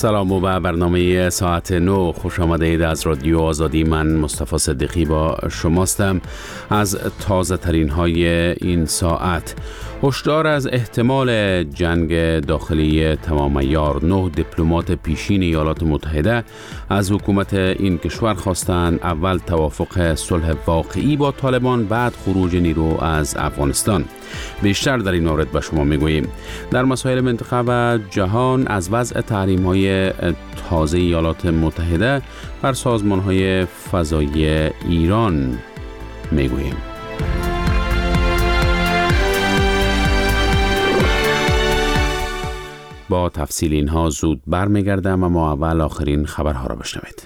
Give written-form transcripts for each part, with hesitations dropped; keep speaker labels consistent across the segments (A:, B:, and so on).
A: سلام و به برنامه ساعت 9 خوش آمدید از رادیو آزادی. من مصطفی صدیقی با شماستم. از تازه ترین های این ساعت: هشدار از احتمال جنگ داخلی تمام عیار. 9 دیپلمات پیشین ایالات متحده از حکومت این کشور خواستند اول توافق صلح واقعی با طالبان، بعد خروج نیرو از افغانستان. بیشتر در این مورد به شما میگوییم. در مسائل منطقه و جهان از وضع تحریم‌های تازه ایالات متحده بر سازمان‌های فضایی ایران میگوییم. با تفصیل اینها زود برمیگردم، اما اول آخرین خبرها را بشنوید.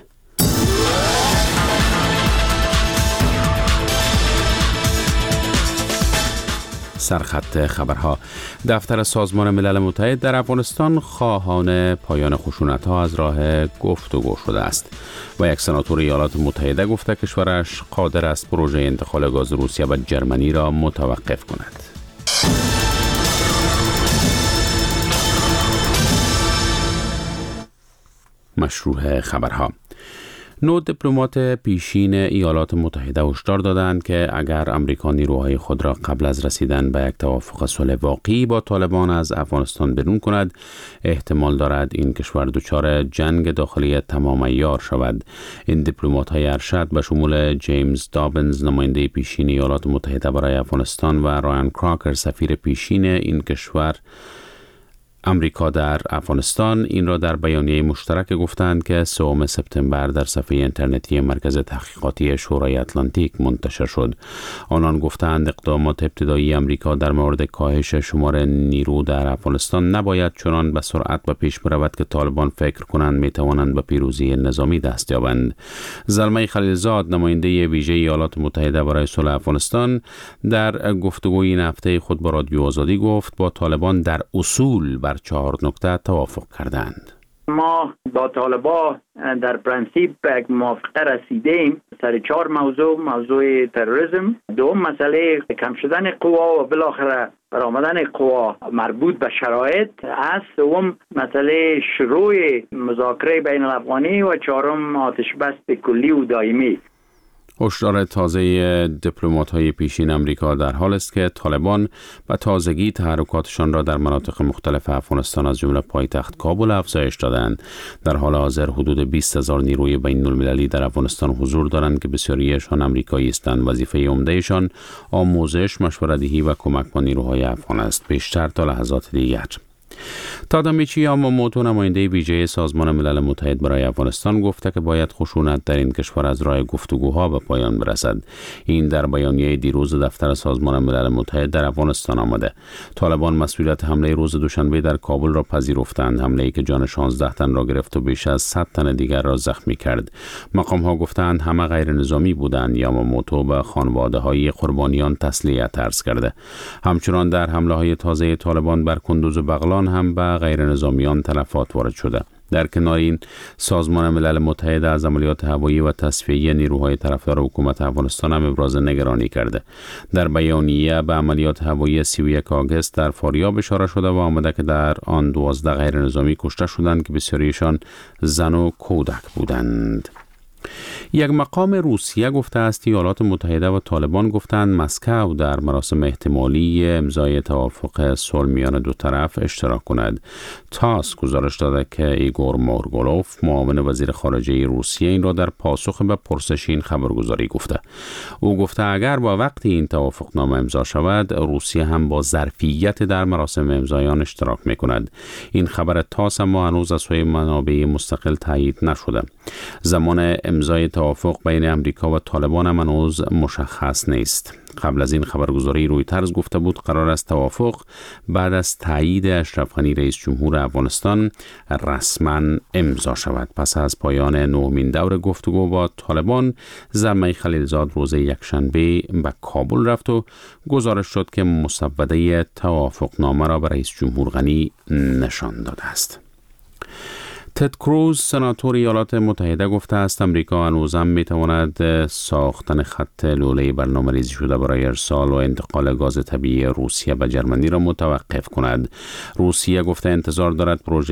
A: سرخط خبرها: دفتر سازمان ملل متحد در افغانستان خواهان پایان خشونت‌ها از راه گفتگو شده است و یک سناتور ایالات متحده گفته کشورش قادر است پروژه انتقال گاز روسیه و جرمنی را متوقف کند. مشروع خبرها: 9 دیپلمات پیشین ایالات متحده هشدار دادند که اگر امریکا نیروهای خود را قبل از رسیدن به یک توافق صلح واقعی با طالبان از افغانستان بیرون کند، احتمال دارد این کشور دچار جنگ داخلی تمام عیار شود. این دیپلمات‌های ارشد به شمول جیمز دابنز، نماینده پیشین ایالات متحده برای افغانستان، و رایان کراکر، سفیر پیشین این کشور امریکا در افغانستان، این را در بیانیه مشترک گفتند که 3 سپتامبر در صفحه اینترنتی مرکز تحقیقاتی شورای اتلانتیک منتشر شد. آنان گفتند اقدامات ابتدایی امریکا در مورد کاهش شمار نیرو در افغانستان نباید چنان به سرعت به پیش برود که طالبان فکر کنند می توانند به پیروزی نظامی دست یابند. زلمه خلیلزاد، نماینده ویژه ایالات متحده برای صلح افغانستان، در گفتگوی این هفته خود با رادیو آزادی گفت با طالبان در اصول بر 4 نکته توافق کردند.
B: ما با طالبان در پرنسیپ به یک موافقه رسیدیم سر 4 موضوع تروریسم، دوم مسئله کم شدن قوا و بالاخره برآمدن قوا مربوط به شرایط است، سوم مسئله شروع مذاکره بین الافغانی و چهارم آتش بس کلی و دائمی.
A: هشدار تازه دیپلمات‌های پیشین امریکا در حال است که طالبان به تازگی تحرکاتشان را در مناطق مختلف افغانستان از جمله پایتخت کابل افزایش دادند. در حال حاضر حدود 20,000 نیروی بین‌المللی در افغانستان حضور دارند که بسیاریشان آمریکایی هستند. وظیفه عمدهشان آموزش، مشوره‌دهی و کمک به نیروهای افغان است. بیشتر تا لحظات دیگر. تادامیچی یاماموتو، نماینده ویژه سازمان ملل متحد برای افغانستان، گفته که باید خشونت در این کشور از راه گفتگوها به پایان برسد. این در بیانیه دیروز دفتر سازمان ملل متحد در افغانستان آمده. طالبان مسئولیت حمله روز دوشنبه در کابل را پذیرفتند، حمله‌ای که جان 16 تن را گرفت و بیش از 100 تن دیگر را زخمی کرد. مقام‌ها گفتند همه غیر نظامی بودند. یاماموتو به خانواده‌های قربانیان تسلیت عرض کرده. همچنان در حمله‌های تازه طالبان بر کندوز و بغلان هم به غیر نظامیان تلفات وارد شده. در کنار این، سازمان ملل متحد از عملیات هوایی و تصفیه نیروهای طرفدار حکومت افغانستان هم ابراز نگرانی کرده. در بیانیه به عملیات هوایی 31 آگوست در فاریاب اشاره شده و آمده که در آن 12 غیر نظامی کشته شدند که بسیاریشان زن و کودک بودند. یک مقام روسیه گفته است ایالات متحده و طالبان گفتند مسکو در مراسم احتمالی امضای توافق صلح میان دو طرف اشتراک کند. تاس گزارش داده که ایگور مورگولوف، معاون وزیر خارجه روسیه، این را در پاسخ به پرسش این خبرگزاری گفته. او گفته اگر با وقتی این توافقنامه امضا شود، روسیه هم با ظرفیت در مراسم امضای آن اشتراک می‌کند. این خبر تاس اما هنوز از سوی منابع مستقل تایید نشده. زمان امضای توافق بین امریکا و طالبان هم هنوز مشخص نیست. قبل از این خبرگزاری رویترز گفته بود قرار است توافق بعد از تایید اشرف غنی رئیس جمهور افغانستان رسما امضا شود. پس از پایان 9مین دور گفتگو با طالبان، زلمه خلیلزاد روز یکشنبه به کابل رفت و گزارش شد که مسوده توافقنامه را به رئیس جمهور غنی نشان داده است. تد کروز سناتور ایالات متحده گفته است امریکا هنوزم میتواند ساختن خط لوله‌ای برنامه‌ریزی شده برای ارسال و انتقال گاز طبیعی روسیه به جرمنی را متوقف کند. روسیه گفته انتظار دارد پروژه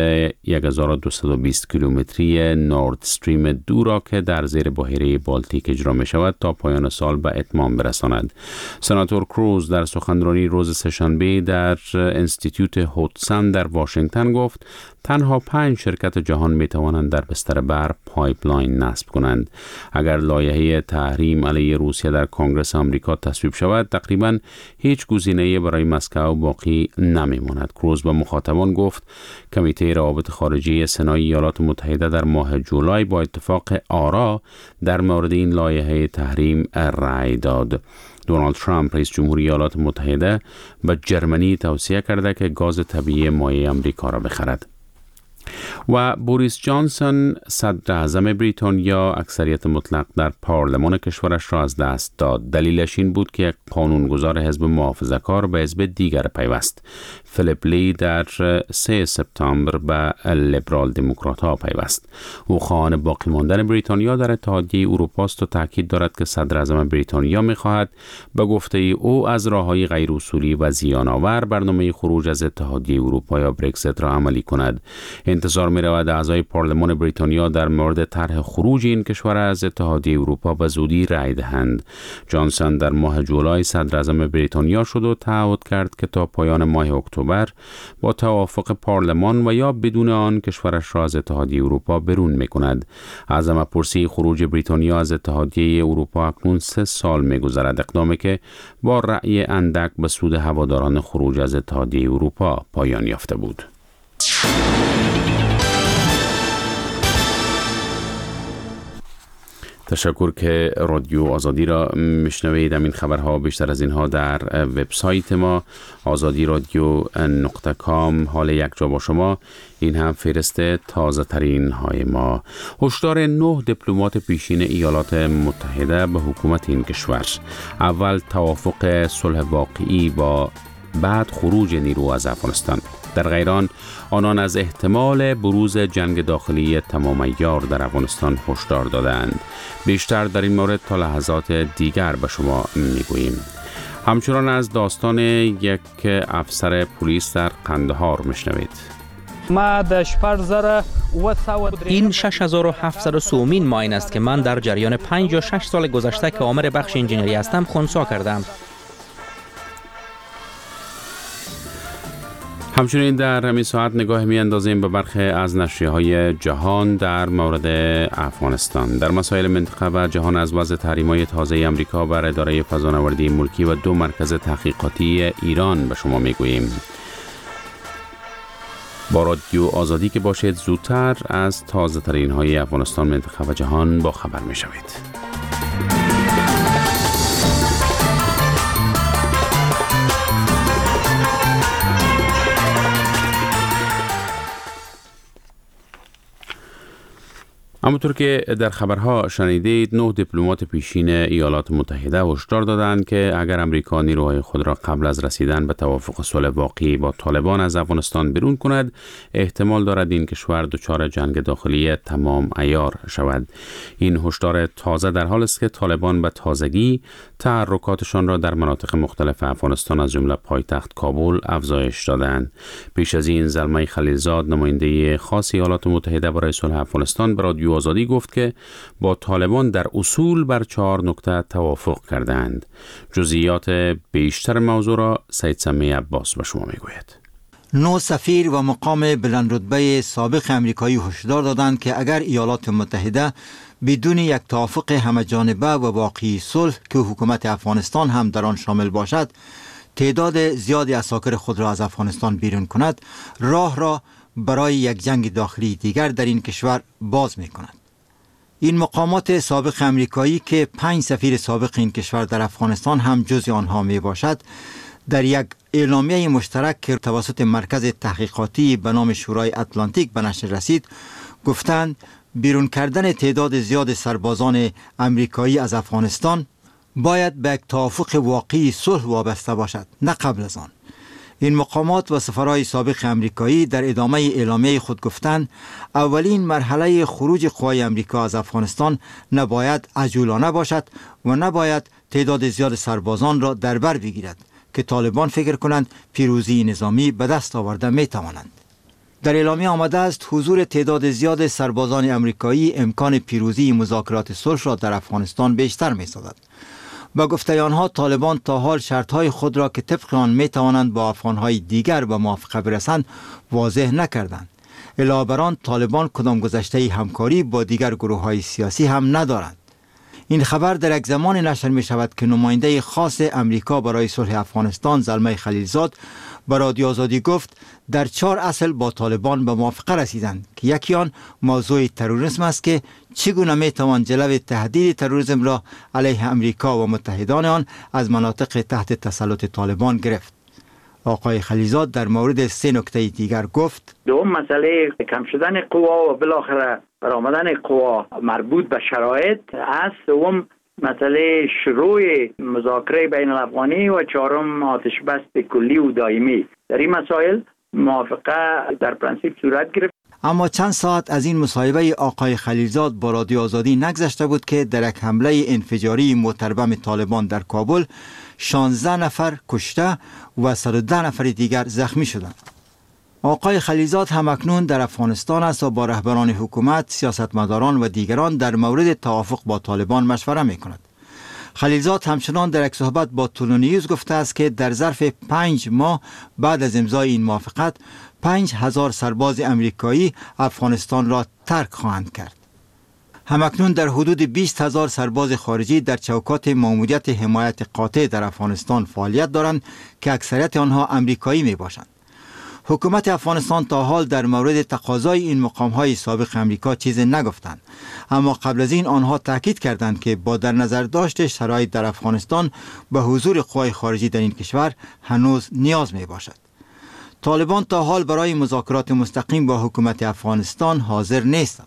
A: 1220 کیلومتری نورد استریم 2 را که در زیر بحیره بالتیک اجرا می شود تا پایان سال به اتمام برساند. سناتور کروز در سخنرانی روز سه‌شنبه در انستیتوت هودسون در واشنگتن گفت تنها 5 شرکت جهان می توانند در بستر برق پایپلاین نصب کنند. اگر لایحه تحریم علیه روسیه در کنگره آمریکا تصویب شود، تقریباً هیچ گزینه‌ای برای مسکو باقی نمی ماند. کروز به مخاطبان گفت کمیته روابط خارجه سنای ایالات متحده در ماه جولای با اتفاق آرا در مورد این لایحه تحریم رأی داد. دونالد ترامپ رئیس جمهوری ایالات متحده به جرمنی توصیه کرده که گاز طبیعی مایع آمریکا را بخرد. و بوریس جانسون صدر اعظم بریتانیا اکثریت مطلق در پارلمان کشورش را از دست داد. دلیلش این بود که یک قانونگذار حزب محافظه‌کار به حزب دیگر پیوست. فیلیپ لی در 3 سپتامبر به لیبرال دموکرات ها پیوست. او خواهان باقی ماندن بریتانیا در اتحادیه اروپا است و تاکید دارد که صدر اعظم بریتانیا می‌خواهد به گفته او از راه‌های غیر اصولی و زیان‌آور برنامه خروج از اتحادیه اروپا یا برگزیت را عملی کند. انتظار می‌رود اعضای پارلمان بریتانیا در مورد طرح خروج این کشور از اتحادیه اروپا به زودی رأی دهند. جانسون در ماه جولای صدر اعظم بریتانیا شد و تعهد کرد که تا پایان ماه اکتبر با توافق پارلمان و یا بدون آن کشورش را از اتحادیه اروپا برون می‌کند. عزم پرسی خروج بریتانیا از اتحادیه اروپا اکنون 3 سال می‌گذرد، اقدامی که با رأی اندک به سود هواداران خروج از اتحادیه اروپا پایان یافته بود. تشکر که رادیو آزادی را میشنوید. این خبرها بیشتر از اینها در وبسایت ما azadi-radio.com. حال یک جا با شما. این هم فهرست تازه ترین های ما. هشدار 9 دیپلمات پیشین ایالات متحده به حکومت این کشور. اول توافق صلح واقعی، با بعد خروج نیرو از افغانستان. در غیر آنان از احتمال بروز جنگ داخلی تمام عیار در افغانستان هشدار دادند. بیشتر در این مورد تا لحظات دیگر به شما میگوییم. همچنان از داستان یک افسر پلیس در قندهار میشنوید.
C: این 6703 ماین است که من در جریان 5 یا 6 سال گذشته که عامل بخش انجینری هستم خنثی کردم.
A: همچنین در همین ساعت نگاه می اندازیم به برخی از نشریه‌های جهان در مورد افغانستان. در مسائل منطقه و جهان از وضع تحریم‌های تازه امریکا بر اداره فضانوردی ملکی و 2 مرکز تحقیقاتی ایران به شما میگوییم. با رادیو آزادی که باشید زودتر از تازه ترین های افغانستان، منطقه و جهان با خبر می شوید. همونطور که در خبرها شنیدید، 9 دیپلمات پیشین ایالات متحده هشدار دادند که اگر امریکا نیروهای خود را قبل از رسیدن به توافق صلح واقعی با طالبان از افغانستان بیرون کند، احتمال دارد این کشور دچار جنگ داخلی تمام عیار شود. این هشدار تازه در حالی است که طالبان به تازگی تحرکاتشان را در مناطق مختلف افغانستان از جمله پایتخت کابل افزایش دادند. پیش از این زلمه خلیلزاد، نماینده خاص ایالات متحده برای صلح افغانستان، به رادیو آزادی گفت که با طالبان در اصول بر 4 نکته توافق کردند. جزئیات بیشتر موضوع را سید سمیع عباس به شما میگوید.
D: 9 سفیر و مقام بلندرتبه سابق امریکایی هشدار دادند که اگر ایالات متحده بدون یک توافق همه‌جانبه و واقعی صلح که حکومت افغانستان هم در آن شامل باشد، تعداد زیادی عساکر خود را از افغانستان بیرون کند، راه را برای یک جنگ داخلی دیگر در این کشور باز می کند. این مقامات سابق امریکایی که 5 سفیر سابق این کشور در افغانستان هم جزء آنها می باشد، در یک اعلامیه مشترک که توسط مرکز تحقیقاتی به نام شورای اتلانتیک به نشر رسید، گفتند بیرون کردن تعداد زیاد سربازان امریکایی از افغانستان باید به یک توافق واقعی صلح وابسته باشد، نه قبل از آن. این مقامات و سفرهای سابق امریکایی در ادامه اعلامیه خود گفتند اولین مرحله خروج قوای امریکا از افغانستان نباید عجولانه باشد و نباید تعداد زیاد سربازان را در بر بگیرد که طالبان فکر کنند پیروزی نظامی به دست آورده می توانند. در اعلامیه آمده است حضور تعداد زیاد سربازان امریکایی امکان پیروزی مذاکرات صلح را در افغانستان بیشتر می سازد. با گفته آنها طالبان تا حال شرطهای خود را که طبق آن می توانند با افغانهای دیگر به موافقه برسند واضح نکردند. علاوه بر آن طالبان کدام گذشته همکاری با دیگر گروه‌های سیاسی هم ندارند. این خبر در یک زمان نشر می شود که نماینده خاص امریکا برای صلح افغانستان زلمه خلیلزاد به رادیو آزادی گفت در 4 اصل با طالبان به موافقه رسیدند که یکی آن موضوع تروریسم است که چگونه می توان جلوی تهدید تروریسم را علیه امریکا و متحدان آن از مناطق تحت تسلط طالبان گرفت. آقای خلیلزاد در مورد 3 نکته دیگر گفت:
B: دوم مسئله کم شدن قوا و بالاخره برآمدن قوا مربوط به شرایط است. دوم مسئله شروع مذاکره بین الافغانی و چهارم آتش بس کلی و دائمی. در این مسائل موافقه در پرانسیپ صورت گرفت.
D: اما چند ساعت از این مصاحبه آقای خلیلزاد با رادیو آزادی نگذشته بود که در یک حمله انفجاری متربم طالبان در کابل 16 نفر کشته و 110 نفر دیگر زخمی شدند. آقای خلیلزاد همکنون در افغانستان است و با رهبران حکومت، سیاستمداران و دیگران در مورد توافق با طالبان مشوره می کند. خلیلزاد همچنان در یک صحبت با تولونیوز گفته است که در ظرف 5 ماه بعد از امضای این موافقت 5000 سرباز امریکایی افغانستان را ترک خواهند کرد. همکنون در حدود 20,000 سرباز خارجی در چوکات ماموریت حمایت قاطع در افغانستان فعالیت دارند که اکثریت آنها امریکایی می باشند. حکومت افغانستان تا حال در مورد تقاضای این مقام‌های سابق امریکا چیزی نگفتند، اما قبل از این آنها تاکید کردند که با در نظر داشت شرایط در افغانستان به حضور قوای خارجی در این کشور هنوز نیاز می باشد. طالبان تا حال برای مذاکرات مستقیم با حکومت افغانستان حاضر نیستند.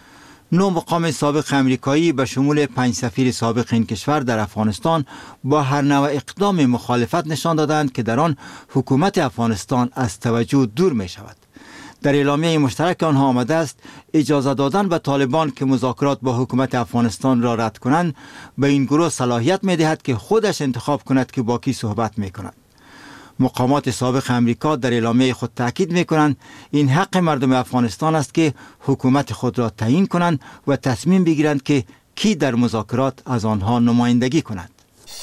D: 9 مقام سابق امریکایی به شمول 5 سفیر سابق این کشور در افغانستان با هر نوع اقدام مخالفت نشان دادند که در آن حکومت افغانستان از توجه دور می شود. در اعلامیه مشترک آنها آمده است اجازه دادن به طالبان که مذاکرات با حکومت افغانستان را رد کنند به این گروه صلاحیت می دهد که خودش انتخاب کند که با کی صحبت می کند. مقامات سابق امریکا در اعلامیه خود تاکید می‌کنند این حق مردم افغانستان است که حکومت خود را تعیین کنند و تصمیم بگیرند که کی در مذاکرات از آنها نمایندگی کند.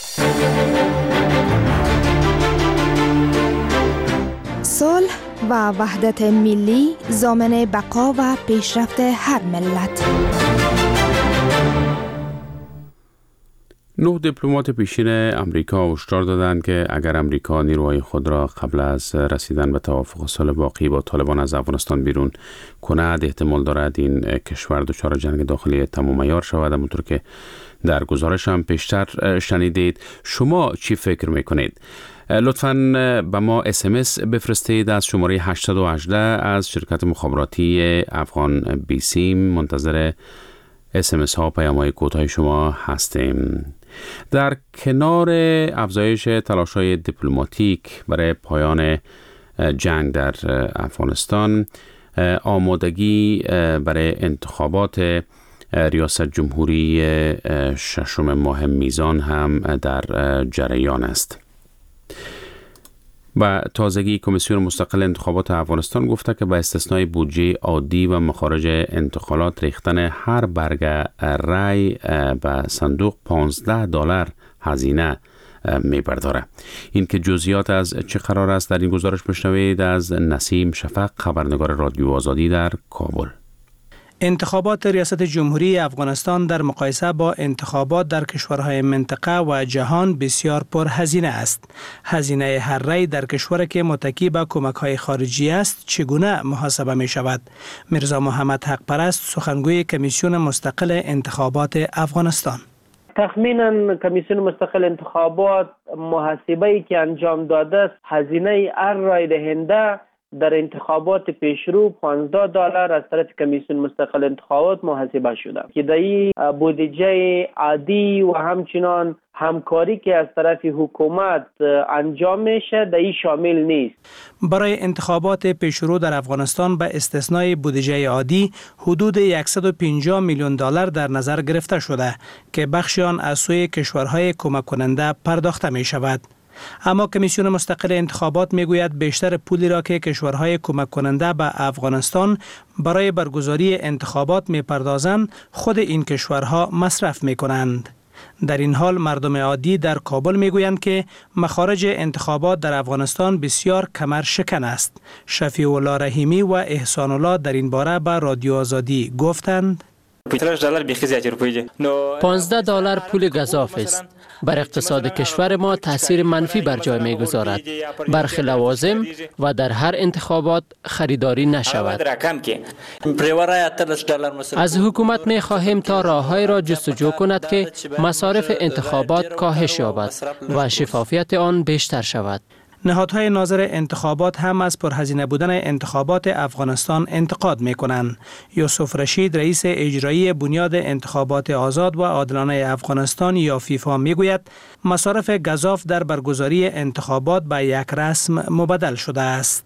E: صلح و وحدت ملی ضامن بقا و پیشرفت هر ملت.
A: 9 دیپلمات پیشین امریکا هشدار دادند که اگر امریکا نیروهای خود را قبل از رسیدن به توافق صلح باقی با طالبان از افغانستان بیرون کند احتمال دارد این کشور دچار جنگ داخلی تمام عیار شود. همونطور که در گزارش هم پیشتر شنیدید. شما چی فکر میکنید؟ لطفاً به ما SMS بفرستید از شماره 818 از شرکت مخابراتی افغان بیسیم. منتظر SMS ها و پیام های کوتاه شما هستیم. در کنار افزایش تلاش‌های دیپلماتیک برای پایان جنگ در افغانستان، آمادگی برای انتخابات ریاست جمهوری 6 ماه میزان هم در جریان است. و تازگی کمیسیون مستقل انتخابات افغانستان گفته که به استثنای بودجه عادی و مخارج انتقالات ریختن هر برگ رای به صندوق $15 هزینه می‌برداره. این که جزئیات از چه قرار است در این گزارش بشنوید از نسیم شفق، خبرنگار رادیو آزادی در کابل.
F: انتخابات ریاست جمهوری افغانستان در مقایسه با انتخابات در کشورهای منطقه و جهان بسیار پرهزینه است. هزینه هر رای در کشوری که متکی به کمک‌های خارجی است چگونه محاسبه می شود؟ میرزا محمد حق پرست، سخنگوی کمیسیون مستقل انتخابات افغانستان:
G: تخمینا کمیسیون مستقل انتخابات محاسبه‌ای که انجام داده است هزینه هر رای دهنده در انتخابات پیشرو $15 از طرف کمیسیون مستقل انتخابات محاسبه شده که در این بودجه عادی و همچنان همکاری که از طرف حکومت انجام میشه در این شامل نیست.
F: برای انتخابات پیشرو در افغانستان به استثنای بودجه عادی حدود $150 میلیون در نظر گرفته شده که بخشی آن از سوی کشورهای کمک کننده پرداخته می شود. اما کمیسیون مستقل انتخابات میگوید بیشتر پولی را که کشورهای کمک کننده به افغانستان برای برگزاری انتخابات میپردازند خود این کشورها مصرف میکنند. در این حال مردم عادی در کابل میگویند که مخارج انتخابات در افغانستان بسیار کمر شکن است. شفیع الله رحیمی و احسان الله در این باره به رادیو آزادی گفتند
H: $15 پول گزاف است. بر اقتصاد کشور ما تاثیر منفی بر جای می‌گذارد. برخی لوازم و در هر انتخابات خریداری نشود. از حکومت می‌خواهیم تا راه‌های را جستجو کند که مصارف انتخابات کاهش یابد و شفافیت آن بیشتر شود.
F: نهادهای ناظر انتخابات هم از پرهزینه بودن انتخابات افغانستان انتقاد می‌کنند. یوسف رشید رئیس اجرایی بنیاد انتخابات آزاد و عادلانه افغانستان یا فیفا میگوید مصارف گزاف در برگزاری انتخابات به یک رسم مبدل شده است.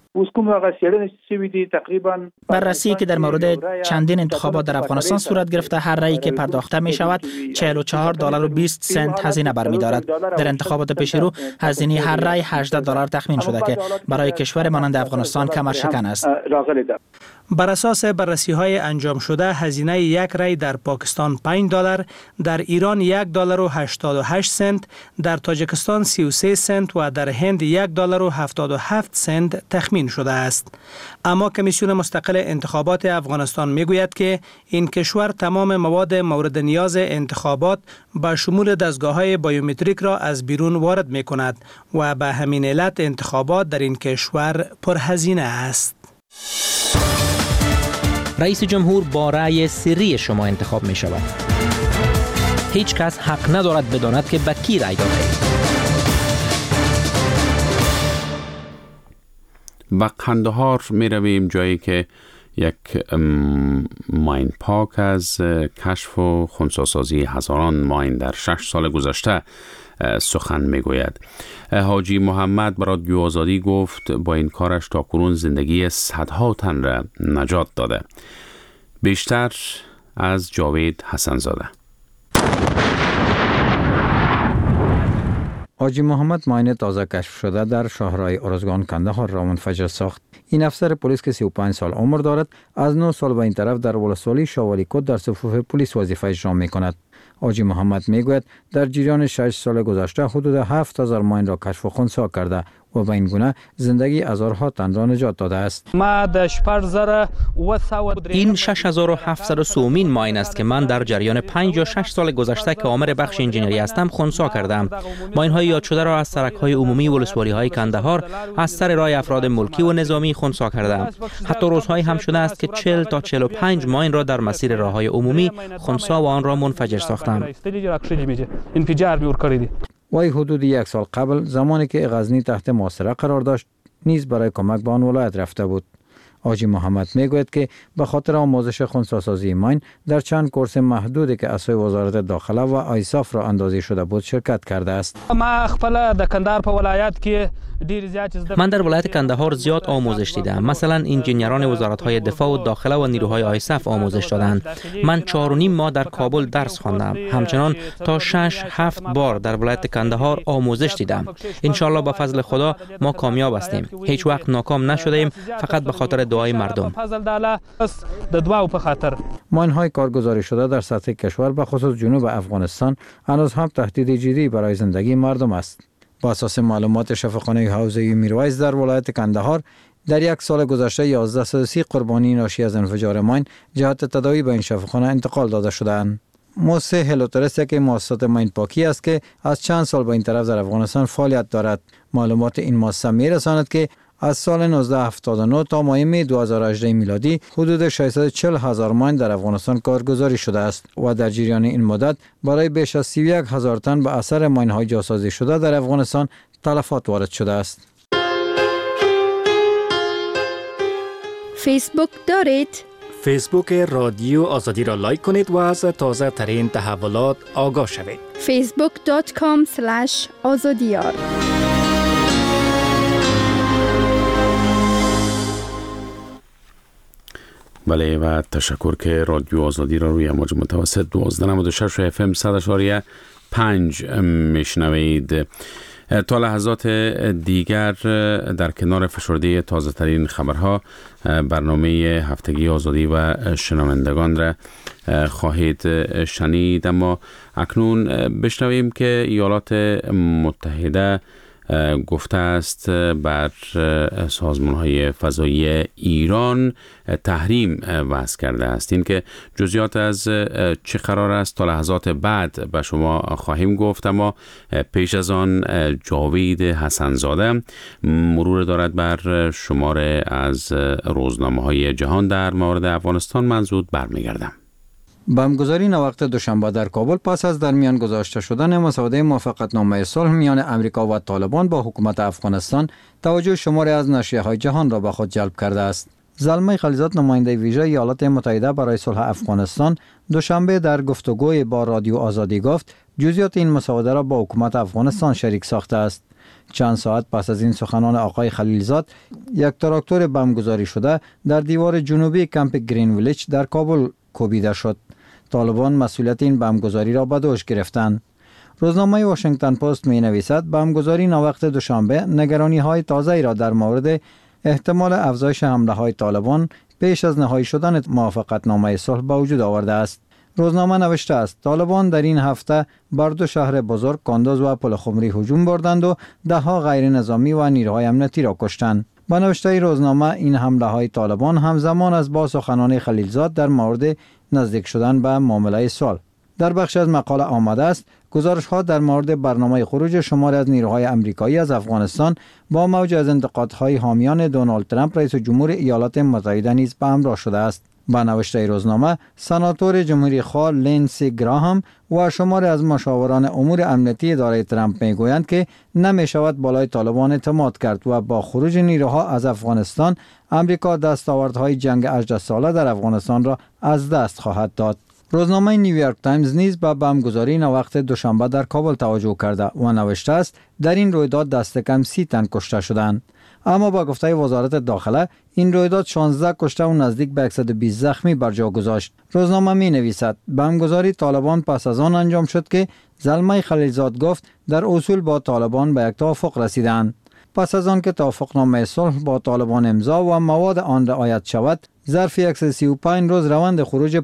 I: بررسی که در مورد چندین انتخابات در افغانستان صورت گرفته هر رأیی که پرداخته می شود $44.20 هزینه برمی‌دارد. در انتخابات پیشرو هزینه هر رأی $18 تخمین شده که برای کشور مانند افغانستان کمر شکن است.
F: بر اساس بررسی‌های انجام شده هزینه یک رأی در پاکستان $5، در ایران $1.88، در تاجیکستان 33 سنت و در هند $1.77 تخمین شده است. اما کمیسیون مستقل انتخابات افغانستان میگوید که این کشور تمام مواد مورد نیاز انتخابات با شمول دستگاه‌های بایومتریک را از بیرون وارد می‌کند و به همین علت انتخابات در این کشور پرهزینه است.
C: رئیس جمهور با رأی سری شما انتخاب می شود. هیچ کس حق ندارد بداند که به کی رأی داده اید.
A: به قندهار می رویم، جایی که یک ماین پاک از کشف و خنثی‌سازی هزاران ماین در 6 سال گذشته سخن میگوید. حاجی محمد به رادیو آزادی گفت با این کارش تاکنون زندگی صدها تن را نجات داده. بیشتر از جاوید حسن‌زاده.
J: حاجی محمد ماین تازه کشف شده در شاهراه ارزگان کندهار را منفجر ساخت. این افسر پلیس که 35 سال عمر دارد از 9 سال به این طرف در ولسوالی شاولی کد در صفوف پلیس وظیفه اجرا می‌کند. حاجی محمد میگوید در جریان 6 سال گذشته حدود 7000 ماین را کشف و خنثی کرده و به این گونه زندگی هزارها تن را نجات داده است.
C: این 6703 ماین است که من در جریان 5 یا 6 سال گذشته که عامل بخش انجینری هستم خنثی کردم. ماین های یاد شده را از سرک های عمومی ولسوالی های کندهار از سر راه افراد ملکی و نظامی خنثی کردم. حتی روزهایی هم شده است که 40 تا 45 ماین را در مسیر راه های عمومی خنثی و آن را منفجر ساختم.
J: وی حدود 1 سال قبل زمانی که غزنی تحت محاصره قرار داشت نیز برای کمک به آن ولایت رفته بود. حاجی محمد میگوید که به خاطر آموزش خنثی‌سازی ماین در چند کورس محدودی که از سوی وزارت داخله و آیساف را اندازی شده بود شرکت کرده است.
C: من در ولایت کندهار زیاد آموزش دیدم. مثلا انجینران وزارت‌های دفاع و داخله و نیروهای آیساف آموزش دادند. من 4.5 ماه در کابل درس خواندم. همچنان تا 6-7 بار در ولایت کندهار آموزش دیدم. ان شاء الله با فضل خدا ما کامیاب هستیم. هیچ وقت ناکام نشده ایم، فقط به خاطر دعای مردم.
J: ماین‌های کارگزاری شده در سطح کشور به خصوص جنوب افغانستان هنوز هم تهدید جدی برای زندگی مردم است. با اساس معلومات شفاخانه حوزه میرویس در ولایت کندهار در 1 سال گذشته 1130 قربانی ناشی از انفجار ماین جهت تداوی به این شفاخانه انتقال داده شدند. موسه هلوترس که مؤسسات ماین پاکی است که از چند سال به این طرف در افغانستان فعالیت دارد. معلومات این مؤسسه میرساند که از سال 1979 تا ماه 2018 میلادی حدود 640,000 ماین در افغانستان کارگزاری شده است و در جریان این مدت برای بیش از 31,000 تن به اثر ماین‌های جاسازی شده در افغانستان تلفات وارد شده است.
E: فیسبوک دارید؟
K: فیسبوک رادیو آزادی را لایک کنید و از تازه ترین تحولات آگاه شوید.
E: facebook.com/azadiyar.
A: بله و تشکر که رادیو آزادی را روی موج متوسط 1296 FM 100.5 میشنوید. تا لحظات دیگر در کنار فشرده تازه ترین خبرها برنامه هفتگی آزادی و شنوندگان را خواهید شنید، اما اکنون بشنویم که ایالات متحده گفته است بر سازمان‌های فضایی ایران تحریم وضع کرده است. این که جزئیات از چه قرار است تا لحظات بعد به شما خواهیم گفت، اما پیش از آن جاوید حسنزاده مرور دارد بر شماره از روزنامه‌های جهان در مورد افغانستان. من زود برمیگردم.
J: بمبگذاری ناوقت دوشنبه در کابل پس از در میان گذاشته شدن مسوده موافقتنامه صلح میان امریکا و طالبان با حکومت افغانستان توجه شماری از نشریه‌های جهان را به خود جلب کرده است. زلمه خلیلزاد، نماینده ویژه ایالات متحده برای صلح افغانستان، دوشنبه در گفتگوی با رادیو آزادی گفت جزئیات این مسوده را با حکومت افغانستان شریک ساخته است. چند ساعت پس از این سخنان آقای خلیلزاد، یک تراکتور بمبگذاری شده در دیوار جنوبی کمپ گرین ویلیج در کابل کوبیده شد. طالبان مسئولیت این بمبگذاری را به دوش گرفتند. روزنامه واشنگتن پست می نویسد بمبگذاری ناوقت دوشنبه نگرانی های تازه‌ای را در مورد احتمال افزایش حمله های طالبان پیش از نهایی شدن موافقتنامه صلح به وجود آورده است. روزنامه نوشته است طالبان در این هفته بر دو شهر بزرگ کاندوز و پلخمری هجوم بردند و دهها غیر نظامی و نیروهای امنیتی را کشتند. با نوشته روزنامه این حمله های طالبان همزمان است با سخنان خلیلزاد در مورد نزدیک شدن به معامله صلح. در بخش از مقاله آمده است گزارش ها در مورد برنامه خروج شماری از نیروهای آمریکایی از افغانستان با موج از انتقادهای حامیان دونالد ترامپ رئیس جمهور ایالات متحده نیز به همراه شده است. با نوشته روزنامه، سناتور جمهوری خواه لینسی گراهام و شماری از مشاوران امور امنیتی اداره ترامپ میگویند که نمیشود بالای طالبان اعتماد کرد و با خروج نیروها از افغانستان امریکا دستاوردهای جنگ 18 ساله در افغانستان را از دست خواهد داد. روزنامه نیویورک تایمز نیز به بمبگذاری ناوقت دوشنبه در کابل توجه کرده و نوشته است در این رویداد دست کم 30 تن کشته شدند. اما با گفته وزارت داخله این رویداد 16 کشته و نزدیک به 120 زخمی بر جا گذاشت. روزنامه می نویسد بمبگذاری طالبان پس از آن انجام شد که زلمه خلیلزاد گفت در اصول با طالبان به یک توافق رسیدند. پس از آن که توافقنامه صلح با طالبان امضا و مواد آن رعایت شود، ظرف 135 روز روند خروج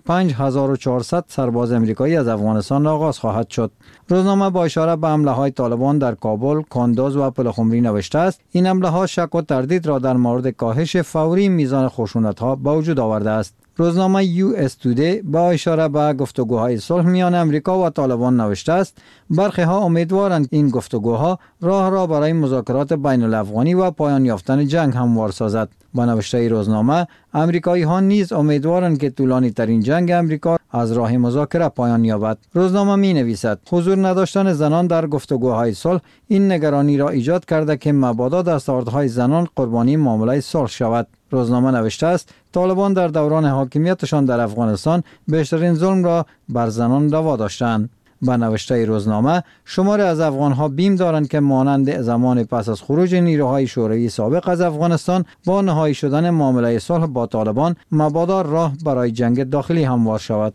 J: 5400 سرباز امریکایی از افغانستان آغاز خواهد شد. روزنامه با اشاره به حمله های طالبان در کابل، کاندوز و پلخمری نوشته است این حمله ها شک و تردید را در مورد کاهش فوری میزان خشونت ها به وجود آورده است. روزنامه US Today با اشاره به گفتگوهای صلح میان امریکا و طالبان نوشته است برخی ها امیدوارند این گفتگوها راه را برای مذاکرات بین الافغانی و پایان یافتن جنگ هموار سازد. با نوشته روزنامه، امریکایی ها نیز امیدوارند که طولانی ترین جنگ امریکا از راه مذاکره پایان یابد. روزنامه می نویسد حضور نداشتن زنان در گفتگوهای صلح این نگرانی را ایجاد کرده که مبادا دستاوردهای زنان قربانی معامله صلح شود. روزنامه نوشته است طالبان در دوران حاکمیتشان در افغانستان بیشترین ظلم را بر زنان روا داشتند. با نوشته روزنامه، شماری از افغانها بیم دارند که مانند زمان پس از خروج نیروهای شوروی سابق از افغانستان با نهایی شدن معامله صلح با طالبان مبادا راه برای جنگ داخلی هموار شود.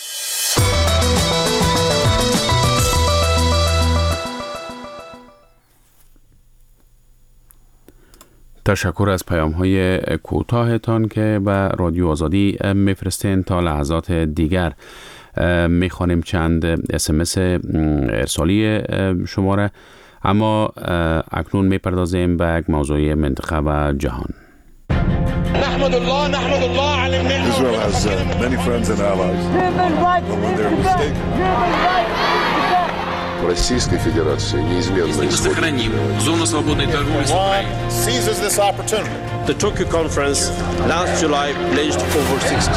A: تشکر از پیام‌های کوتاهتان که به رادیو آزادی میفرستین. تا لحظات دیگر میخوانیم چند SMS ارسالی شماره، اما اکنون میپردازیم به یک موضوع منطقه و جهان.
L: نحمد الله علی النعمة. Israel has many friends and allies. When they're mistaken. Российской Федерации неизменно
M: сохраним зону свободной торговли с Украиной.
L: Seizes this opportunity. The Tokyo conference last July pledged over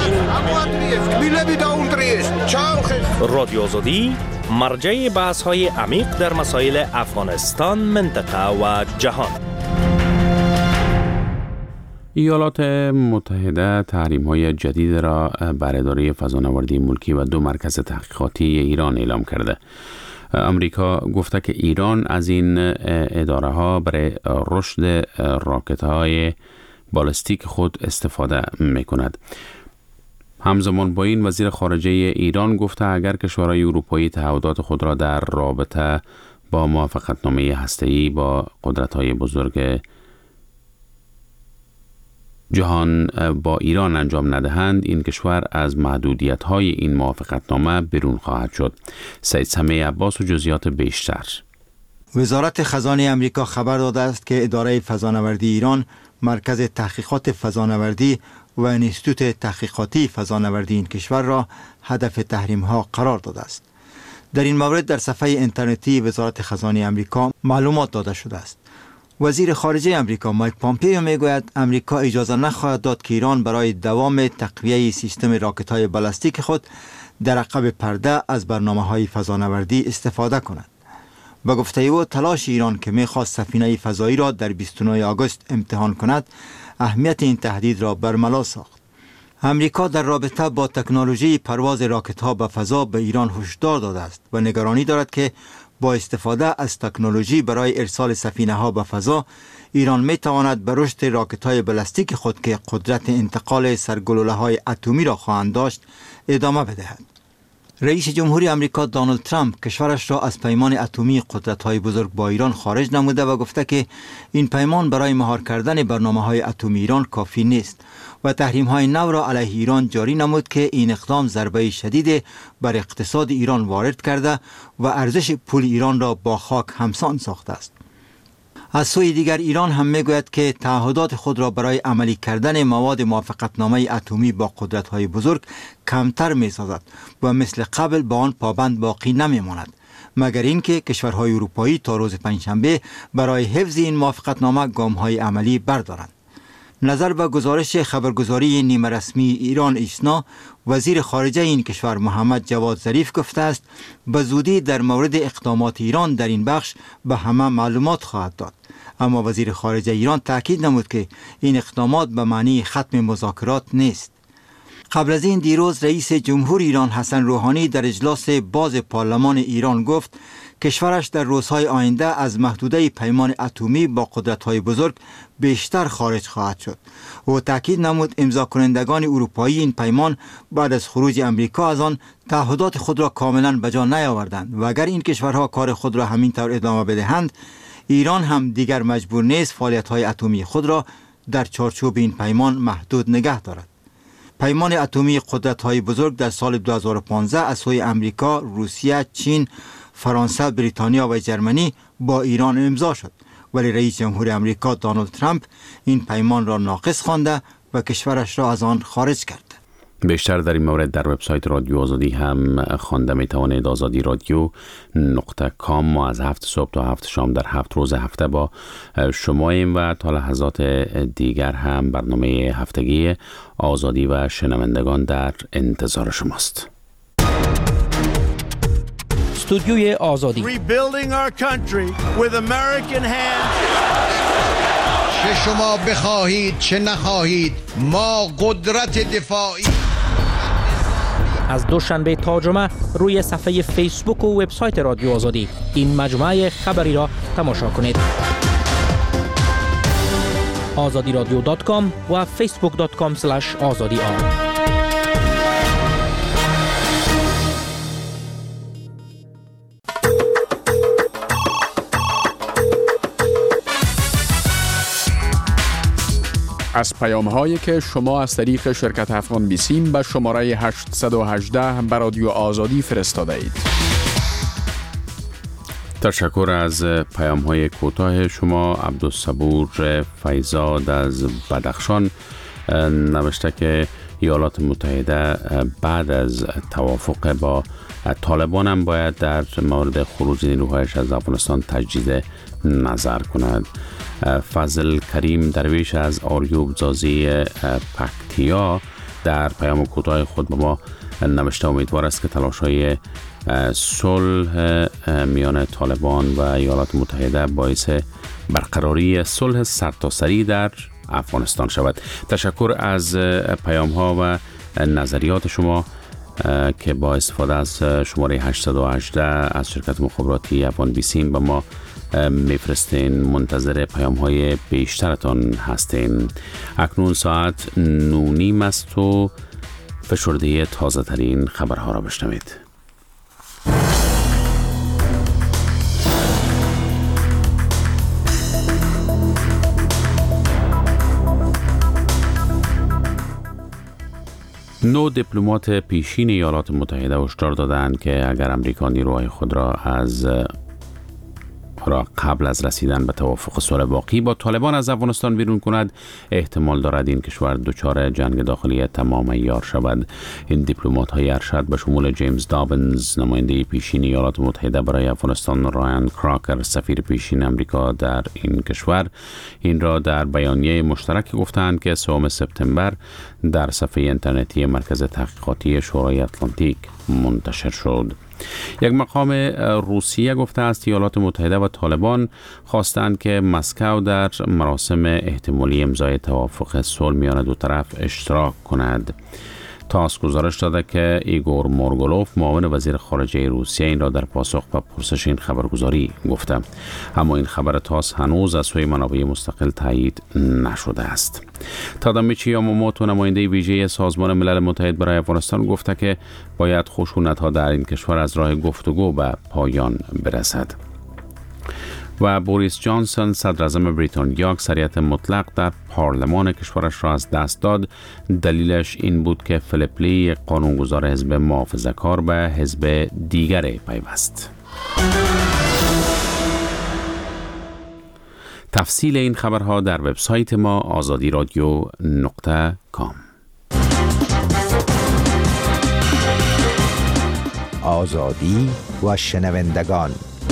L: 16
N: رادیو آزادی مرجع بحث‌های عمیق در مسائل افغانستان، منطقه و جهان.
A: ایالات متحده تحریم‌های جدید را بر اداره فضانوردی ملکی و 2 مرکز تحقیقاتی ایران اعلام کرده. امریکا گفته که ایران از این اداره‌ها برای رشد راکت‌های بالستیک خود استفاده می‌کند. همزمان با این وزیر خارجه ایران گفته اگر کشورهای اروپایی تعهدات خود را در رابطه با موافقتنامه هسته‌ای با قدرت‌های بزرگ جهان با ایران انجام ندهند، این کشور از محدودیت‌های این موافقتنامه بیرون خواهد شد. سید سمیع عباس و جزئیات بیشتر.
D: وزارت خزانه امریکا خبر داده است که اداره فضانوردی ایران مرکز تحقیقات فضانوردی و انستیتوت تحقیقاتی فضانوردی این کشور را هدف تحریم‌ها قرار داده است. در این مورد در صفحه اینترنتی وزارت خزانه امریکا معلومات داده شده است. وزیر خارجه امریکا مایک پامپیو میگوید امریکا اجازه نخواهد داد که ایران برای دوام تقویه سیستم راکت‌های بالستیک خود در عقب پرده از برنامه‌های فضانوردی استفاده کند. به گفته او تلاش ایران که می‌خواست سفینه فضایی را در 29 آگوست امتحان کند اهمیت این تهدید را برملا ساخت. امریکا در رابطه با تکنولوژی پرواز راکت‌ها به فضا به ایران هشدار داده است و نگرانی دارد که با استفاده از تکنولوژی برای ارسال سفینه‌ها به فضا ایران می‌تواند به رشد راکت‌های بالستیک خود که قدرت انتقال سرگلوله‌های اتمی را خواهند داشت ادامه بدهد. رئیس جمهوری آمریکا دونالد ترامپ کشورش را از پیمان اتمی قدرت‌های بزرگ با ایران خارج نموده و گفته که این پیمان برای مهار کردن برنامه‌های اتمی ایران کافی نیست و تحریم‌های نو را علیه ایران جاری نمود که این اقدام ضربه شدید بر اقتصاد ایران وارد کرده و ارزش پول ایران را با خاک همسان ساخته است. از سوی دیگر ایران هم میگوید که تعهدات خود را برای عملی کردن مواد موافقتنامه اتمی با قدرت‌های بزرگ کمتر می‌سازد و مثل قبل با آن پابند باقی نمی‌ماند، مگر اینکه کشورهای اروپایی تا روز پنجشنبه برای حفظ این موافقتنامه گام‌های عملی بردارند. نظر به گزارش خبرگزاری نیمه رسمی ایران ایسنا، وزیر خارجه این کشور محمد جواد ظریف گفته است به زودی در مورد اقدامات ایران در این بخش به همه معلومات خواهد داد. اما وزیر خارجه ایران تاکید نمود که این اقدامات به معنی ختم مذاکرات نیست. قبل از این دیروز رئیس جمهور ایران حسن روحانی در اجلاس باز پارلمان ایران گفت کشورش در روزهای آینده از محدوده پیمان اتمی با قدرت‌های بزرگ بیشتر خارج خواهد شد. او تاکید نمود امضا کنندگان اروپایی این پیمان بعد از خروج امریکا از آن تعهدات خود را کاملا به جا نیاوردند و اگر این کشورها کار خود را همین طور ادامه بدهند ایران هم دیگر مجبور نیست فعالیت‌های اتمی خود را در چارچوب این پیمان محدود نگه دارد. پیمان اتمی قدرت‌های بزرگ در سال 2015 از سوی امریکا، روسیه، چین، فرانسه، بریتانیا و جرمنی با ایران امضا شد، ولی رئیس جمهور آمریکا دونالد ترامپ این پیمان را ناقص خوانده و کشورش را از آن خارج کرد.
A: بیشتر در این مورد در وبسایت رادیو آزادی هم خوانده میتوانید. آزادی رادیو .com. ما از 7 صبح تا 7 شام در 7 روز هفته با شماییم و تا لحظات دیگر هم برنامه هفتگی آزادی و شنوندگان در انتظار شماست.
C: استودیوی آزادی.
O: Rebuilding our country with American hands.
P: چه شما بخواهید چه نخواهید ما قدرت دفاعی.
C: از دوشنبه تا جمعه روی صفحه فیسبوک و وبسایت رادیو آزادی این مجموعه خبری را تماشا کنید. azadiradio.com و facebook.com/azadi.
Q: از پیام‌هایی که شما از طریق شرکت افغان بیسیم به شماره 818 به رادیو آزادی فرستاده اید.
A: تشکر از پیام‌های کوتاه شما. عبدالصبور فیضاد از بدخشان نوشته که ایالات متحده بعد از توافق با طالبان هم باید در مورد خروج نیروهایش از افغانستان تجدید نظر کند. فضل کریم درویش از آریوب زازی پکتیا در پیام کوتاه خود به ما نوشته امیدوار است که تلاش‌های صلح میان طالبان و ایالات متحده باعث برقراری صلح سرتاسری در افغانستان شود. تشکر از پیام ها و نظریات شما که با استفاده از شماره 818 از شرکت مخابراتی افغان بیسیم به ما میفرستین. منتظر پیام های بیشترتان هستین. اکنون ساعت 9:30 است و فشرده تازه ترین خبرها را بشنوید. نو دیپلمات پیشین ایالات متحده هشدار دادند که اگر امریکا نیروهای خود را قبل از رسیدن به توافق صلح واقعی با طالبان از افغانستان بیرون کند، احتمال دارد این کشور دچار جنگ داخلی تمام عیار شود. این دیپلمات های ارشد به شمول جیمز دابنز نماینده پیشین ایالات متحده برای افغانستان، رایان کراکر سفیر پیشین امریکا در این کشور این را در بیانیه مشترک گفتند که 3 سپتامبر در صفحه اینترنتی مرکز تحقیقاتی شورای اتلانتیک منتشر شد. یک مقام روسیه گفته است ایالات متحده و طالبان خواستند که مسکو در مراسم احتمالی امضای توافق صلح میان دو طرف اشتراک کند. تاس گزارش داده که ایگور مورگولوف معاون وزیر خارجه روسیه این را در پاسخ به پرسش این خبرگزاری گفته، اما این خبر تاس هنوز از سوی منابع مستقل تایید نشده است. تادامیچی یاماموتو نماینده ویژه سازمان ملل متحد برای افغانستان گفته که باید خشونت‌ها در این کشور از راه گفتگو به پایان برسد. و بوریس جانسون صدر اعظم بریتانیا اکثریت مطلق در پارلمان کشورش را از دست داد. دلیلش این بود که فیلیپ لی قانونگذار حزب محافظه‌کار به حزب دیگر پیوست. تفصیل این خبرها در وبسایت ما azadiradio.com.
R: آزادی و شنوندگان.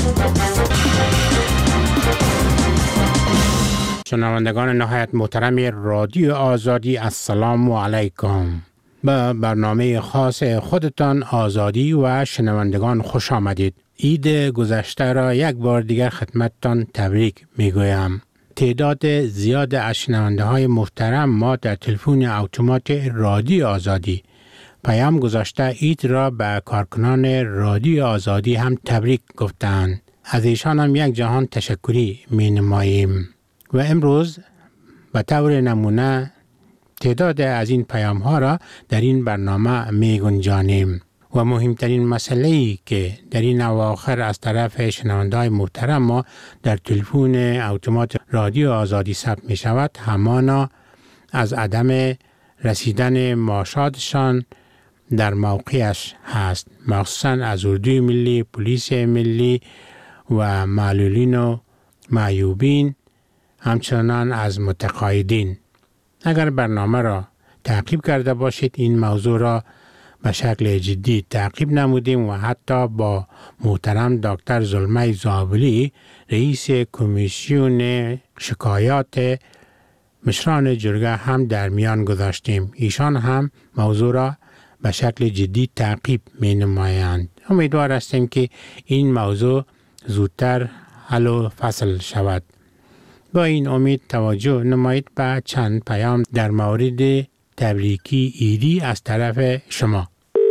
S: شنوندگان نهایت محترم رادیو آزادی، السلام علیکم. به برنامه خاص خودتان آزادی و شنوندگان خوش آمدید. عید گذشته را یک بار دیگر خدمتتان تبریک میگویم. تعداد زیاد از شنونده های محترم ما در تلفن اتومات رادیو آزادی پیام گذاشته عید را به کارکنان رادیو آزادی هم تبریک گفتند. از ایشان هم یک جهان تشکری می نماییم. و امروز به طور نمونه تعداد از این پیام ها را در این برنامه می گنجانیم. و مهمترین مسئله‌ای که در این اواخر از طرف شنونده‌های محترم ما در تلفن اتومات رادیو آزادی ثبت می شود همانا از عدم رسیدن معاشاتشان در موقعش هست، مخصوصاً از اردوی ملی، پلیس ملی و معلولین و معیوبین، همچنان از متقاعدین. اگر برنامه را تعقیب کرده باشید این موضوع را به شکل جدی تعقیب نمودیم و حتی با محترم دکتر زلمه زابلی رئیس کمیسیون شکایات مشران جرگه هم در میان گذاشتیم. ایشان هم موضوع را به شکل جدی تعقیب می نمایند. امیدوار هستیم که این موضوع زودتر حل و فصل شود. با این امید توجه نمایید به چند پیام در مورد تبریکی عیدی از طرف شما.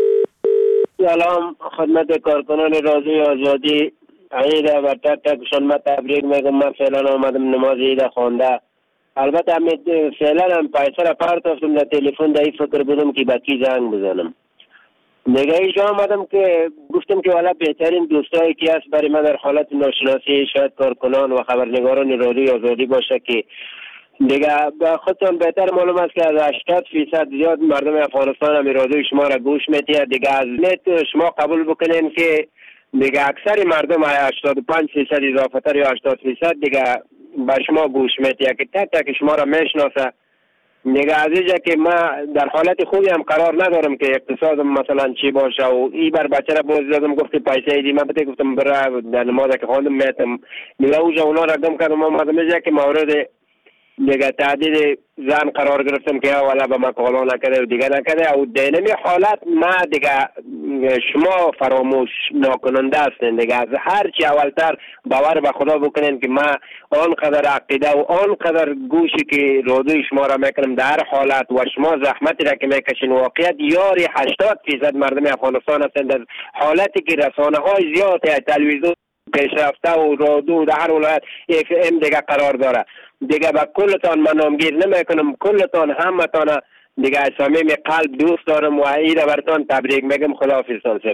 G: سلام خدمت کارکنان رادیو آزادی. عید و تک تکشان من تبریک میگم. من فعلا آمدم نماز عید خوانده. البته فعلا هم پیسه را پرتافتم در تلفن، در این فکر بودم که با کی زنگ بزنم. دیگه ایشا آمدم که گفتم که والا بهترین دوستایی که هست برای من در حالت ناشناسی شاید کارکنان و خبرنگاران رادیو آزادی باشه که دیگه خودتان بهتر معلوم است که از 80% زیاد مردم افغانستان هم رادیو شما را گوش میتید. دیگه از نت شما قبول بکنین که دیگه اکثر مردم 85% اضافه تر یا 80% دیگه به شما گوش میتید که تک تک شما را میشناسه. دیگه از اینجا که ما در حالت خوبی هم قرار ندارم که اقتصادم مثلا چی باشه و ای بر بچه را باز دادم گفت پیسه ایدی من بده گفتم برای در نماز که خواندم میتم دیگه اوجا اونا را گم کردم آمدم اینجا که مورد
T: دیگه تعدید زن قرار گرفتم که اولا به من قانع نکرده و دیگه نکرده و دینمی حالت ما دیگه شما فراموش ناکننده هستین دیگه. از هر چی اولتر باور به خدا بکنین که ما آنقدر عقیده و آنقدر گوشی که رادوی شما را میکنم در هر حالت و شما زحمتی را که میکشین واقعیت یاری 80% مردم افغانستان هستند. در حالتی که رسانه های زیاد تلویزیون پیشرفته و رادیو در هر ولایت FM دیگه قرار داره دیگه. با کلتان من نامگیر نمیکنم، کلتان همتان دیگه از صمیم قلب دوست دارم و عید برتان تبریک میگم. خداحافظ صاحب.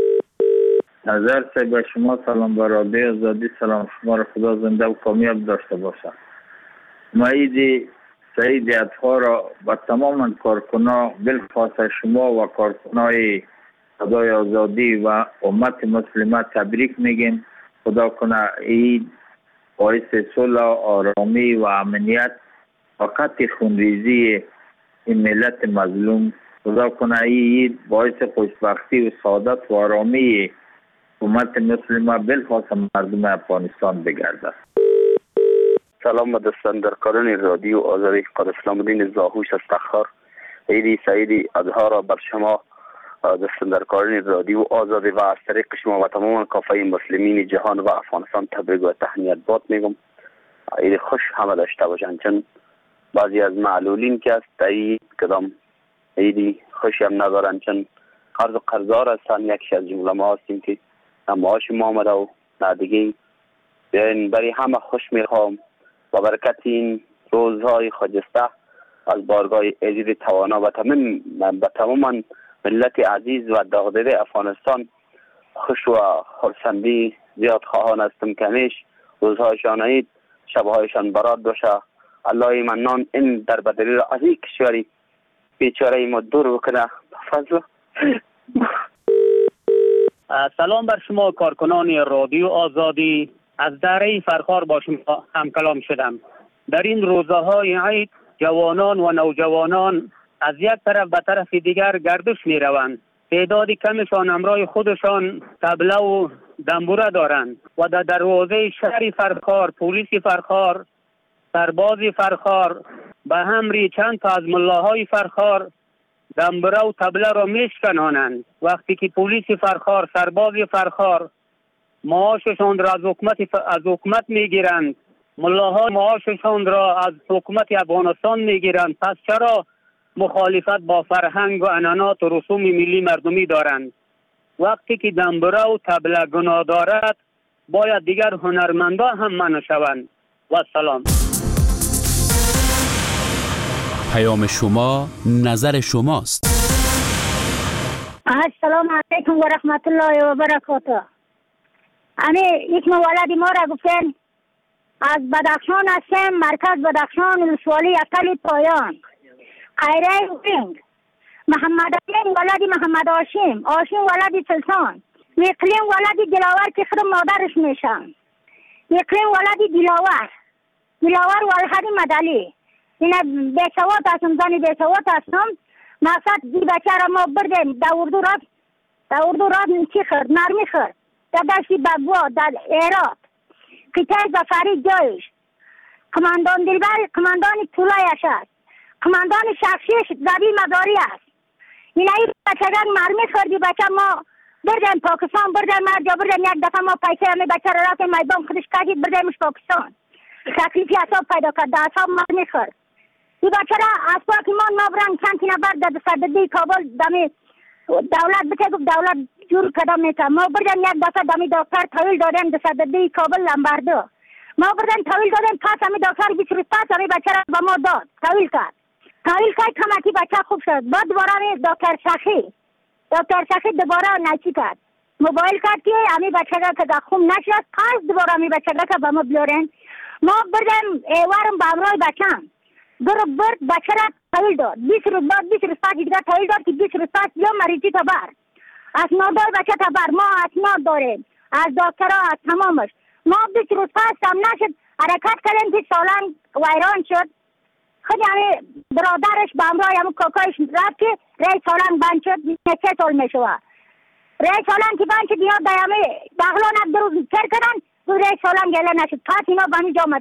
U: نظر سے به شما سلام، به رادیو آزادی سلام. شما را خدا زنده و کامیاب داشته باشه. ما عید سعید اطهار را با تمام کارکنان بالخاص شما و کارکنای صدای آزادی و امت مسلمه تبریک میگیم. خدا کنه عید باعث صلح، آرامی و امنیت و قطع خونریزی این ملت مظلوم. خدا کنه عید باعث خوشبختی و سعادت و آرامی امت مسلمه بالخاص مردم افغانستان بگردد.
V: سلام به دستندرکاران رادیو آزادی. قدس اسلام الدین زاهوش از تخار. عید سعید اضحی را بر شما دستندرکاران رادیو آزادی و از طریق شما و تمام کافه مسلمین جهان و افغانستان تبریک و تهنیت باد میگم. عید خوش همه داشته باشند، چون بعضی از معلولین که است عید کدام عیدی خوشی هم ندارن، چون قرض و قرضدار هستن. یکیش از جمله ما هستیم که معاش ما آمده و نه دیگه. بیاین برای همه خوش میخوام و برکت این روزهای خجسته از بارگاه عزیز توانا و تمام ملت عزیز و داغدیده افغانستان خوش و خرسندی زیاد خواهان هستم که همیش روزهایشان عید، شبهایشان برات باشه. الله منان این در بدری را از این کشوری بیچاره ما دور بکنه. فضل.
W: سلام بر شما کارکنان رادیو آزادی. از دره فرخار با شما هم کلام شدم. در این روزهای عید جوانان و نوجوانان از یک طرف به طرف دیگر گردش می روند. تعداد کمشان همراه خودشان طبله و دنبوره دارند و در دروازه شهر فرخار، پلیس فرخار، سرباز فرخار به امر چند تا از ملاهای فرخار دنبوره و طبله را میشکنانند. وقتی که پلیس فرخار، سرباز فرخار معاششان را از حکومت میگیرند، ملاها معاششان را از حکومت افغانستان میگیرند، پس چرا مخالفت با فرهنگ و عنعنات و رسوم ملی مردمی دارند؟ وقتی که دنبوره و طبله گناه دارد باید دیگر هنرمندا هم منع شوند. و سلام.
A: پیام شما نظر شماست.
X: السلام علیکم و رحمت الله و برکاته. یک ولد ما را گفتن از بدخشان هستم، مرکز بدخشان، ولسوالی اقل پایان. خیره وینگ محمد علی ولد محمد هاشم، هاشم ولد سلطان، اقلیم ولد دلاور که خود مادرش میشن، اقلیم ولد دلاور ولد مدلی. این بیسوات هستم، زنی بیسوات هستم. مقصد دی بچه را ما بردیم در اردو راد چی خرد؟ نرمی خرد در دشتی بگوا در ایراد قطعه زفری جایش. کماندان دلبر کماندان طولایش است، کماندان شخصیش زبی مداری است. این ای بچه را مرمی خردی بچه ما بردیم پاکستان، بردیم مرجا، بردیم یک دفعه ما پیسه همی بچه را رفتیم میدان خودش کردید بردیمش پاکستان. تکلیفی اصاب پیدا کرد، در اصاب مرمی خرد. این بچه را از پاکستان ما برن چند تی نفر در صددی کابل دمی دولت بچه گفت دولت جور کدام میکنه. ما بردیم یک دفعه دمی دکتر طویل دادیم در صددی کابل لنبردو. ما بردیم طویل دادیم، پس همی دکتر 20 روز پس همی بچه را با ما داد. طویل کرد کمکی بچه خوب شد. بعد دوباره دکتر شخی دوباره نچی کرد، موبایل کرد که همی بچه را که خوب نشد، پس دوباره همی بچه را که با ما بیارن. ما بردیم ایوارم با امرای بچم برد بچه را طویل داد. 20 روز بعد 20 روز پس دیگر طویل داد که 20 روز پس یا مریضی تبر اسناد دار بچه تبر. ما اسناد داریم از دکترها از تمامش. ما 20 روز پس هم نشد حرکت کردیم که سالان ویران شد. خود همه برادرش با امرای همه کاکایش رفت که رای سالان بند شد. 3 سال می شود رای سالان که بند شد. اینا در همه بغلان 2 روز کر کردن، رای سالان گله نشد. پس اینا به همیجا آمدن.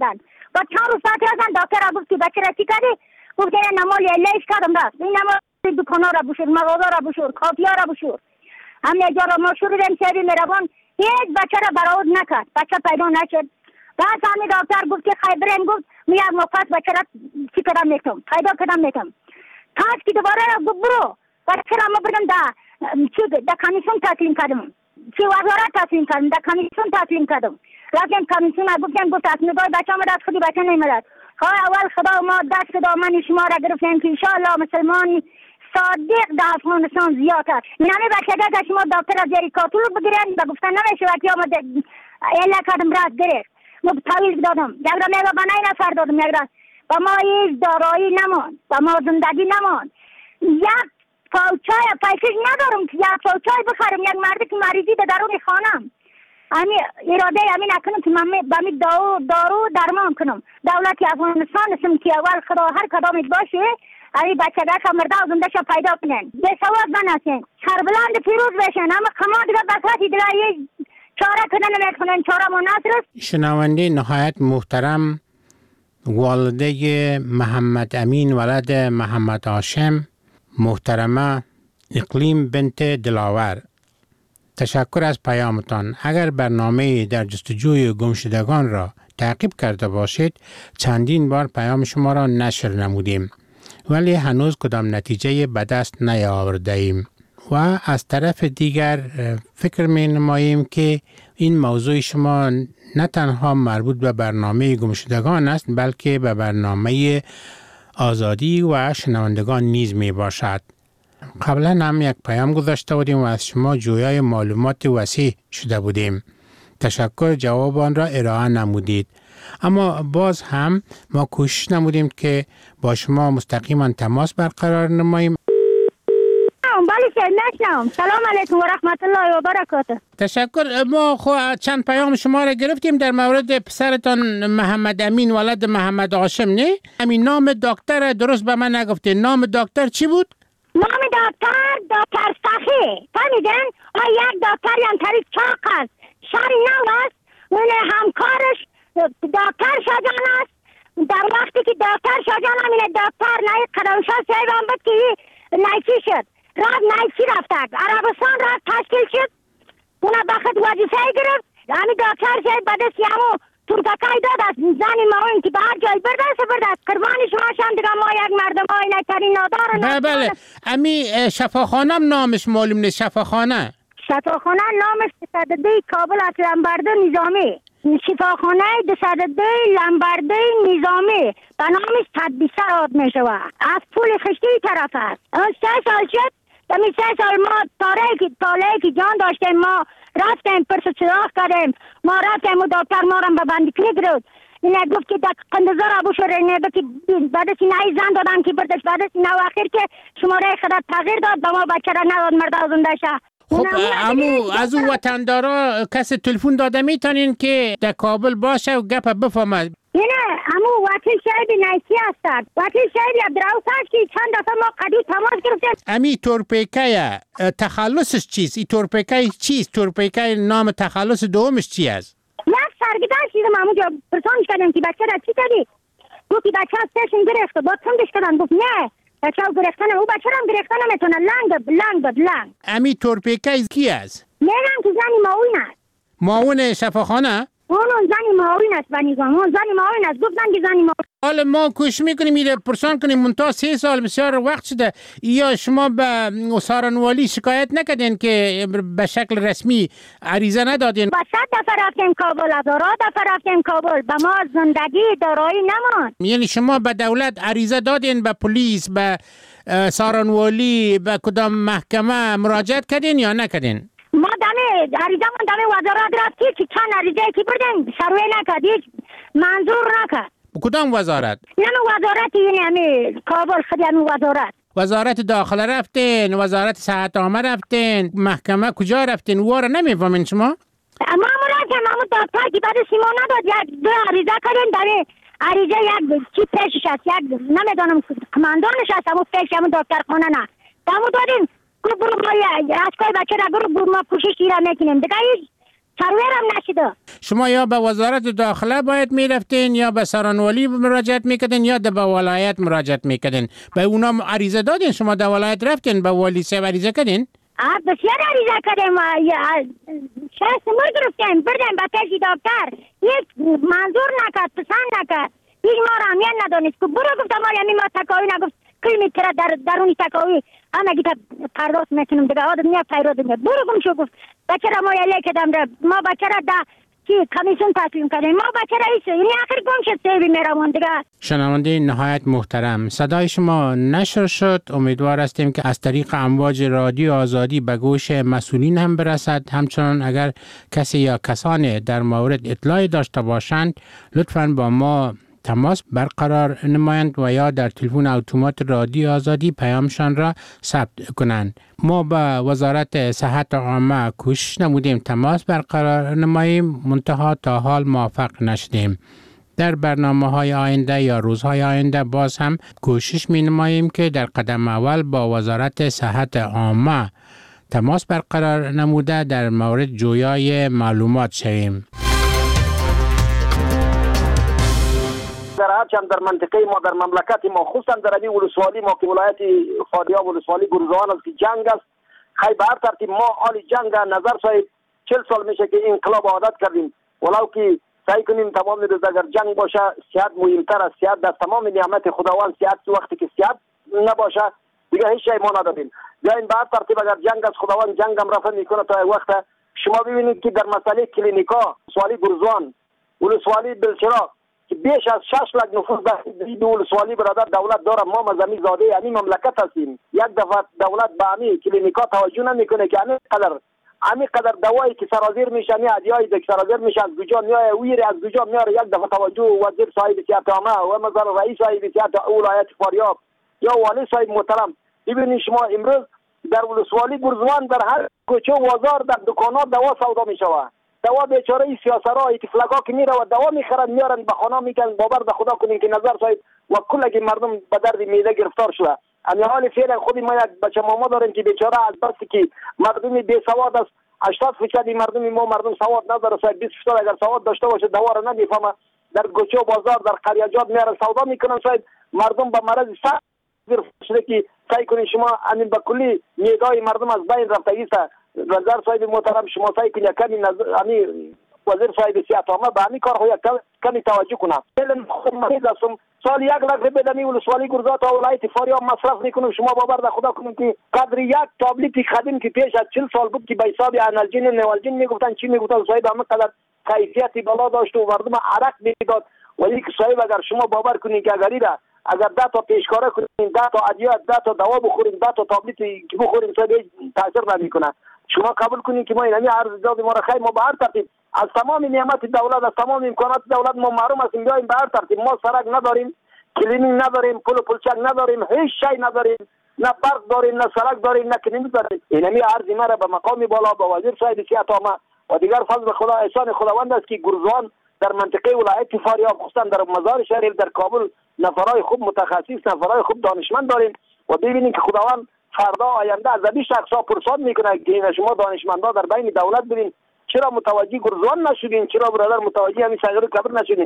X: با چند روز بعد رفتن دکتر گفت که بچه را چی کردی؟ گفت این نمال لیش کردم راست این نمال دکانا را بشور مغازه را بشور کافیا را بشور همه جا را ما شروعیم سری میروان هیچ بچه را برآورد نکرد بچه پیدا نشد بعد همین دکتر گفت که خیبرین گفت میام مفت بچه را چی کردم میتونم پیدا کردم میتونم تاش که دوباره گفت برو بچه را ما بردم در کمیسیون تسلیم کردم چی وزارت تسلیم کردم در کمیسیون تسلیم کردم رفتم کمیسیون گفت تصمیمگاه بچه آمد از خودی بچه نیمدد اول خدا ما دست دامن شما را گرفتیم که انشاءالله مسلمان صادق در افغانستان زیاد است نمی بچه که شما دکتر از زیر کاتول بگیرن و گفتن نمیشه وقتی آمد اله کردم رد گرفت ما تاویل دادم یک را میگه با 9 نفر دادم یک را با ما هیچ دارایی نمان با ما زندگی نمان یک پاوچای پیسش ندارم که یک پاوچای بخرم یک مردی که مریضی در درون خانم امی اراده امی نکنم که من با می دارو درمان کنم دولت افغانستان اسم که اول خدا هر کدامت باشه ای بچه که مرده و زنده شا پیدا کنن به سواد بناسین سربلند پیروز بشن اما کما دیگه بساتی دیگه یه چاره کنن نمیکنن چاره مناصر
S: شنونده نهایت محترم والده محمد امین ولد محمد هاشم محترمه اقلیم بنت دلاور تشکر از پیامتان. اگر برنامه در جستجوی گمشدگان را تعقیب کرده باشید چندین بار پیام شما را نشر نمودیم ولی هنوز کدام نتیجه به دست نیاورده ایم و از طرف دیگر فکر می نماییم که این موضوع شما نه تنها مربوط به برنامه گمشدگان است بلکه به برنامه آزادی و شنوندگان نیز می باشد. قبلا هم یک پیام گذاشته بودیم و از شما جویای معلومات وسیع شده بودیم. تشکر جواب آن را ارائه نمودید. اما باز هم ما کوشش نمودیم که با شما مستقیما تماس برقرار نماییم.
X: سلام علیکم و رحمت الله و برکاته.
S: تشکر. ما چند پیام شما را گرفتیم در مورد پسرتان محمد امین ولد محمد هاشم نه؟ همین نام دکتر درست به من نگفته. نام دکتر چی بود؟
X: نام دکتر سخی. فهمیدن؟ یک دکتر یعنی طریق چاق است. شهر نو است. اون همکارش دکتر شجان است. در وقتی که دکتر شجان همین دکتر نهی قدمشاه سیبان بود که نیچی شد. نیچی رفتک. عربستان رفت تشکیل شد. اونا بخط وظیفه گرفت. همین دکتر شد بعد سیامو ترکای داد است. زنی ما این که به هر جای برده است. قربانی شما شم دیگه ما یک مردم های نکترین نادار.
S: بله. امی شفاخانه نامش معلوم نیست. شفاخانه
X: نامش تصدده کابل است. لنبرده نظامی. شفاخانه 202 لنبرده نظامی به نامش تدبیسه راد می شود. از پول خشتی طرف است. 3 سال شد. دمی 3 سال ما طالعه که جان داشتیم ما رفتیم پرس چراغ کردیم. ما رفتیم و دکتر ما را به بندکنی گرفت. اینه گفت که در قندزه را بشوره. اینه که بعد سینه زن دادن که بردش بعد سینه و آخر که شماره خدت تغییر داد به ما بچه را نداد مرده زنده شه.
S: خب امو از اون وطندارا کسی تلفن داده میتونین که در کابل باشه و گپ بفهمد؟
X: نه امو وکیل شهید نیسی هستند. وکیل شهید عبدالرؤوف هست که چند دفعه ما قدیم تماس گرفتیم.
S: امی تورپیکه تخلصش چیست؟ این تورپیکه چیست؟ تورپیکه نام تخلص دومش چی است؟
X: یک سرگداش دیدم امو جا پرسانش کردم که بچه را چی کردی؟ گفت که بچه هستشون گرفته با تندش کردن. گفت نه بچه ها گرفتن او بچه هم گرفتن نمیتونه لنگ.
S: امی تورپیکه کی است؟
X: میگم که زنی معاون است.
S: معاون شفاخانه؟
X: اون زنی معاون است بنیگم. اون زنی معاون است. گفتن که زنی معاون.
S: حالا ما کوشش میکنیم میره پرسان کنیم منتها 3 سال بسیار وقت شده. یا شما به سارنوالی شکایت نکردین که به شکل رسمی عریضه ندادین؟
X: با 100 دفعه رفتیم کابل. 1000 دفعه رفتیم کابل. به ما زندگی دارایی نمان.
S: یعنی شما به دولت عریضه دادین؟ به پلیس، به سارنوالی، به کدام محکمه مراجعت کردین یا نکردین؟
X: ما عریضه وزارت رفتی که چند عریضه که بردن سروی نکرد. هیچ منظور نکرد.
S: کدام وزارت؟
X: نه وزارت یعنی کابل خود یعنی
S: وزارت داخله رفتین، وزارت صحت عامه رفتین، محکمه کجا رفتین؟ واره نمیفهمین شما؟
X: معمولا که محمود دکتر که بعد سیما نداد یک 2 عریضه کردن در عریضه یک چی پیشش هست یک نمیدانم کماندانش هست اما پیش همون دکتر خانه نه دمو دادیم که برو از کوی بچه را برو ما پوشش را میکنیم دیگه هیچ سرویر هم نشده.
S: شما یا به وزارت داخله باید میرفتین یا به سرانوالی مراجعت میکردین یا به ولایت مراجعت میکردین. به اونا عریضه دادین؟ شما در ولایت رفتین به والی صاحب عریضه کردین؟
X: بسیار عریضه کردیم، شخص ما گرفتیم بردیم به پیش دکتر، یک منظور نکرد، پسند نکرد، هیچ ما را همیان ندانست که برو گفتم ما تکاوی نگفت کلمتر درونی تکاوی اما گیتا پرداخت میکنم دیگه آدم نیا پیراد میاد برو گم شو گفت بچه را ما یلی کدم را ما بچه را ده که کمیسیون تسلیم کردیم ما بچه را ایسه یعنی آخر گم شد سیبی میرمون دیگه.
S: شنونده نهایت محترم، صدای شما نشر شد. امیدوار هستیم که از طریق امواج رادیو آزادی به گوش مسئولین هم برسد. همچنان اگر کسی یا کسانی در مورد اطلاعی داشته باشند لطفاً با ما تماس برقرار نمایند و یا در تلفن اتومات رادیو آزادی پیامشان را ثبت کنند. ما با وزارت صحت عامه کوشش نمودیم تماس برقرار نماییم، منتها تا حال موفق نشدیم. در برنامه‌های آینده یا روزهای آینده باز هم کوشش می نماییم که در قدم اول با وزارت صحت عامه تماس برقرار نموده در مورد جویای معلومات شویم.
B: در هرچند در منطقه ما در مملکت ما خصوصا در این ولسوالی ما که ولایت فاریاب ولسوالی گرزوان است که جنگ است، خیلی به هر ترتیب ما حال جنگ نظر صاحب 40 سال میشه که انقلاب عادت کردیم، ولو که سعی کنیم تمام روز اگر جنگ باشه صحت مهمتر است. صحت در تمام نعمت خداوند، صحت وقتی که صحت نباشه دیگه هیچ چیز ما نداریم. بیاین به هر ترتیب اگر جنگ از خداوند جنگ هم رفع میکنه تا وقت شما ببینید که در مسئله کلینیکا ولسوالی گرزوان ولسوالی بلچراغ که بیش از 6 لک نفوس در ولسوالی برادر دولت داره، ما مزمی زاده یعنی مملکت هستیم. یک دفعه دولت به همین کلینیکا توجه نمیکنه که همین قدر دوایی که سرازیر میشه، همین ادویه‌ای که سرازیر میشه از کجا میاد، ویر از کجا میاد، یک دفعه توجه وزیر صاحب صحت عامه و مثلا رئیس صاحب صحت ولایت فاریاب یا والی صاحب محترم، ببینید شما امروز در ولسوالی گرزوان در هر کوچه و بازار در دکانات دوا سودا میشوه. دوا بیچاره سیاسرا اتفلاقا که میره و دوا میخرن میارن به خانه میکنن. باور به خدا کنین که نظر صاحب و کلگی مردم به درد معده گرفتار شده. اما حال فعلا خود ما یک بچه ماما داریم که بیچاره از بس که مردم بی سواد است، 80% مردم ما مردم سواد نداره، 20% اگر سواد داشته باشه دوا را نمیفهمه، در کوچه و بازار در قریاجات میارن سودا میکنن. صاحب مردم به مرض سخت گرفته که سعی کنین شما همین به کلی میگای مردم از بین رفتگی است. وزیر صاحب محترم شما سعی کنید کمی همین وزیر صاحب صحت عامه به همین کار خو کمی توجه کنه. فعلا خود مریض هستم، سال 1 لک روپیه در ولسوالی گرزا تا ولایت فاریاب مصرف میکنم. شما باور به خدا کنید که قدر یک تابلت قدیم که پیش از 40 سال بود که به حساب انالژین نوالژین میگفتن چی میگفتن، صاحب همه قدر کیفیتی بالا داشت و مردم عرق میداد. ولی که صاحب اگر شما باور کنید که اگر 10 تا پیشکاره کنید، 10 تا ادویه، 10 تا دوا بخورید، 10 تا تابلت که بخورید صاحب تاثیر نمیکنه. شما قبول کنید که ما این عرض داد ما را خیر ما به هر ترتیب از تمام نعمت دولت، از تمام امکانات دولت ما محروم هستیم. بیایم به هر ترتیب ما سرک نداریم، کلینیک نداریم، پلچک نداریم، هیچ شی نداریم، نه برق داریم، نه سرک داریم، نه کلینیک داریم. اینمی عرض ما را به مقام بالا با وزیر صاحب صحت عامه و دیگر فضل خدا احسان خداوند است که گرزوان در منطقه ولایت فاریاب خصوصا در مزار شریف در کابل نفرای خوب متخصص، نفرای خوب دانشمند داریم و ببینید که خداوند فردا آینده از این شخصا پرسان میکنه که شما دانشمندا در بین دولت ببین چرا متوجه گرزوان نشدین، چرا برادر متوجه همین صغیر کبر نشدین.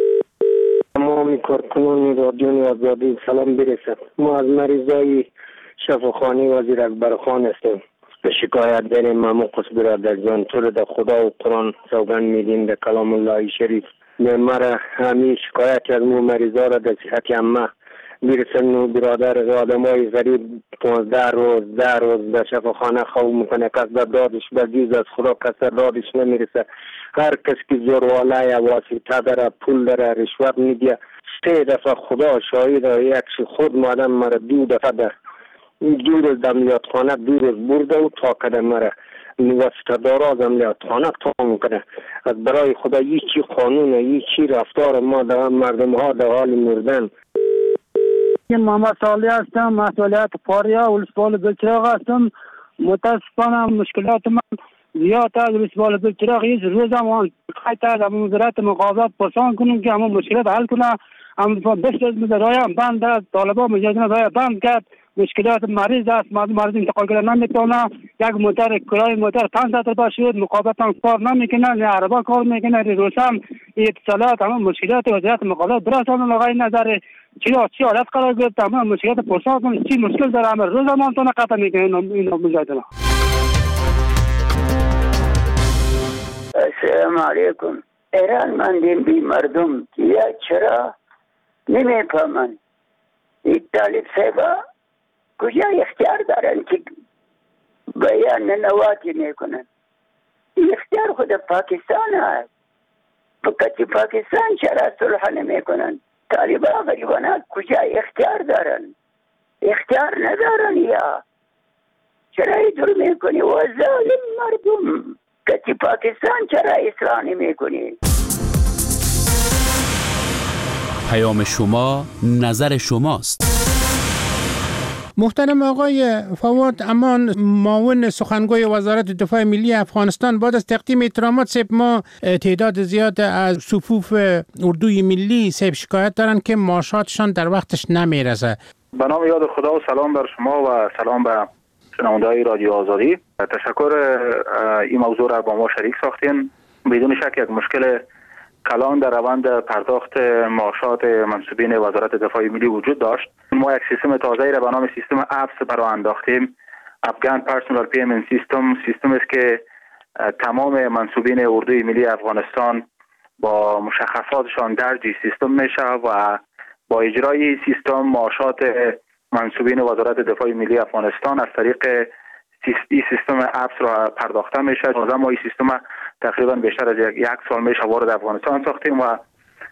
F: تمام کارکنان رادیو آزادی سلام برسد. ما از مریضای شفاخانه وزیر اکبرخان هستیم. به شکایت داریم ماموقس برادر جان تو رو در خدا و قرآن سوگند میدیم در کلام الله شریف. مرا همین شکایت از مو مریضا را در صحت عامه میرسن. برادر آدمای غریب 15 روز 10 روز در شفاخانه خواب میکنه، کس در دادش بجیز از خدا کس در دادش نمیرسه. هر کس که زورواله یا واسطه داره پول داره رشوت میده. 3 دفعه خدا شاهد یک خود مادم مرا 2 دفعه در 2 روز در عملیاتخانه 2 روز برده و تا کده مرا واسطه داره از عملیاتخانه تا میکنه. از برای خدا هیچی قانون هیچی رفتار ما در مردم ها در حال مردن.
H: محمد صالح هستم، مسئولیت فاریاب ولسوالی بلچراغ هستم. متاسفانه مشکلات من زیاد از ولسوالی بلچراغ هیچ روز هم خیلی از وزارت مقاضات پرسان کنم که همون مشکلات حل کنه. هم بسیار رای بند طالبان مجازن رای بند کرد مشکلات مریض است، مریض انتقال کردن نمیتونه. یک موتور کلاه موتور تان زده شد، مقابلتان کار نمیکنه، نه عربا کار میکنه، روسم اتصالات همه مشکلات وضعیت مقابلات درست هم آقای نظر چی حالت قرار گرفت، همه مشکلات پرسا کنه چی مشکل داره، همه روز هم تونه قطع میکنه اینا مجادله.
E: السلام علیکم. ایران مندین مردم یا چرا نمیفهمن این طالب صاحبا کجا اختیار دارن که بیان نواتی میکنن. اختیار خود پاکستان هست، فقط پاکستان چرا صلح نمیکنن؟ طالبا غریبانات کجا اختیار دارن؟ اختیار ندارن یا چرا اینطور میکنی؟ و ظالم مردم که پاکستان چرا اصلاح نمیکنی؟
A: پیام شما نظر شماست.
S: محترم آقای فواد امان، معاون سخنگوی وزارت دفاع ملی افغانستان، بعد از تقدیم احترامات سیب ما تعداد زیاد از صفوف اردوی ملی سیب شکایت دارن که معاشاتشان در وقتش نمیرسه.
I: به نام یاد خدا و سلام بر شما و سلام به شنونده‌های رادیو آزادی. تشکر این موضوع را با ما شریک ساختین. بدون شک یک مشکل کلان در روند پرداخت معاشات منصوبین وزارت دفاع ملی وجود داشت. ما یک سیستم تازه‌ای را به نام سیستم ابس برآورد انداختیم. افغان پرسونال پیمنت سیستم است که تمام منصوبین اردوی ملی افغانستان با مشخصاتشان درج سیستم میشه و با اجرای سیستم معاشات منصوبین وزارت دفاع ملی افغانستان از طریق این سیستم ابس را پرداخته میشه. ما این سیستم تقریبا بیشتر از یک سال میشه وارد افغانستان ساختیم و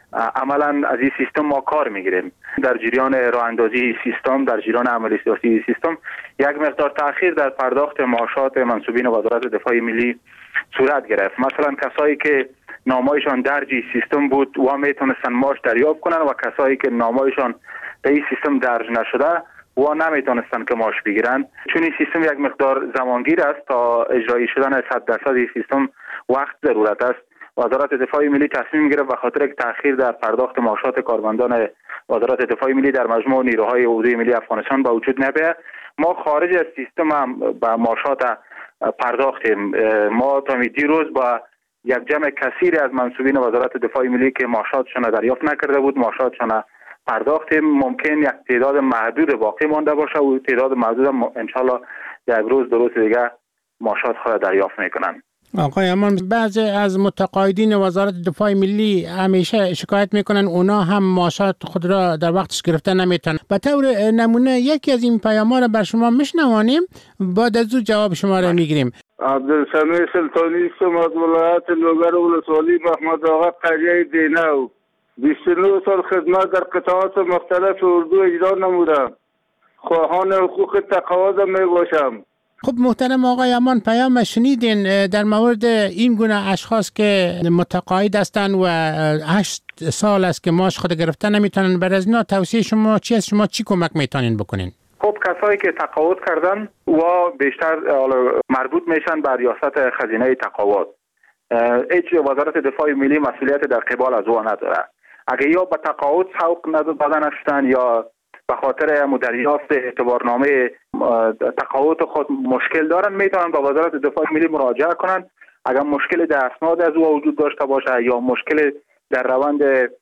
I: عملا از این سیستم ما کار میگیریم. در جریان راه اندازی سیستم، در جریان عملی سیاسی سیستم یک مقدار تأخیر در پرداخت معاشات منصوبین وزارت دفاع ملی صورت گرفت. مثلا کسایی که نامایشان درج سیستم بود و میتونستن معاش دریافت کنن و کسایی که نامایشان به این سیستم درج نشده و نمیتونستن که معاش بگیرن. چون این سیستم یک مقدار زمانگیر است، تا اجرایی شدن 100% این سیستم وقت ضرورت است. وزارت دفاع ملی تصمیم گرفت و خاطر یک تأخیر در پرداخت معاشات کارمندان وزارت دفاع ملی در مجموع نیروهای اردوی ملی افغانستان با وجود نبیه. ما خارج از سیستم هم به معاشات پرداختیم. ما تا دیروز با یک جمع کثیر از منصوبین وزارت دفاع ملی که معاشاتشان دریافت نکرده بود معاشاتشان پرداختیم. ممکن یک تعداد محدود باقی مانده باشه و تعداد محدود هم انشالله یک روز دو روز دیگه معاشات خود دریافت میکنن.
S: آقای امان، بعضی از متقاعدین وزارت دفاع ملی همیشه شکایت میکنن اونا هم معاشات خود را در وقتش گرفته نمیتونن. به طور نمونه یکی از این پیام‌ها را بر شما میشنوانیم، بعد از او جواب شما را میگیریم.
J: عبدالسمیع سلطانی استم از ولایت لوگر ولسوالی محمد آقا قریه دینو. 29 سال خدمت در قطاعات مختلف اردو اجرا نمودم. خواهان حقوق تقاعد می باشم.
S: خب محترم آقای امان، پیام شنیدین در مورد این گونه اشخاص که متقاعد هستند و 8 سال است که معاش خود گرفته نمیتونن. برای از اینا توصیه شما چی است؟ شما چی کمک میتونین بکنین؟
I: خب کسایی که تقاعد کردن و بیشتر مربوط میشن به ریاست خزینه تقاعد، هیچ وزارت دفاع ملی مسئولیت در قبال از او نداره. اگه یا به تقاعد سوق داده نشدن یا به خاطر دریافت اعتبارنامه تقاعد خود مشکل دارن، میتونن به وزارت دفاع ملی مراجعه کنن. اگر مشکل در اسناد از او وجود داشته باشه یا مشکل در روند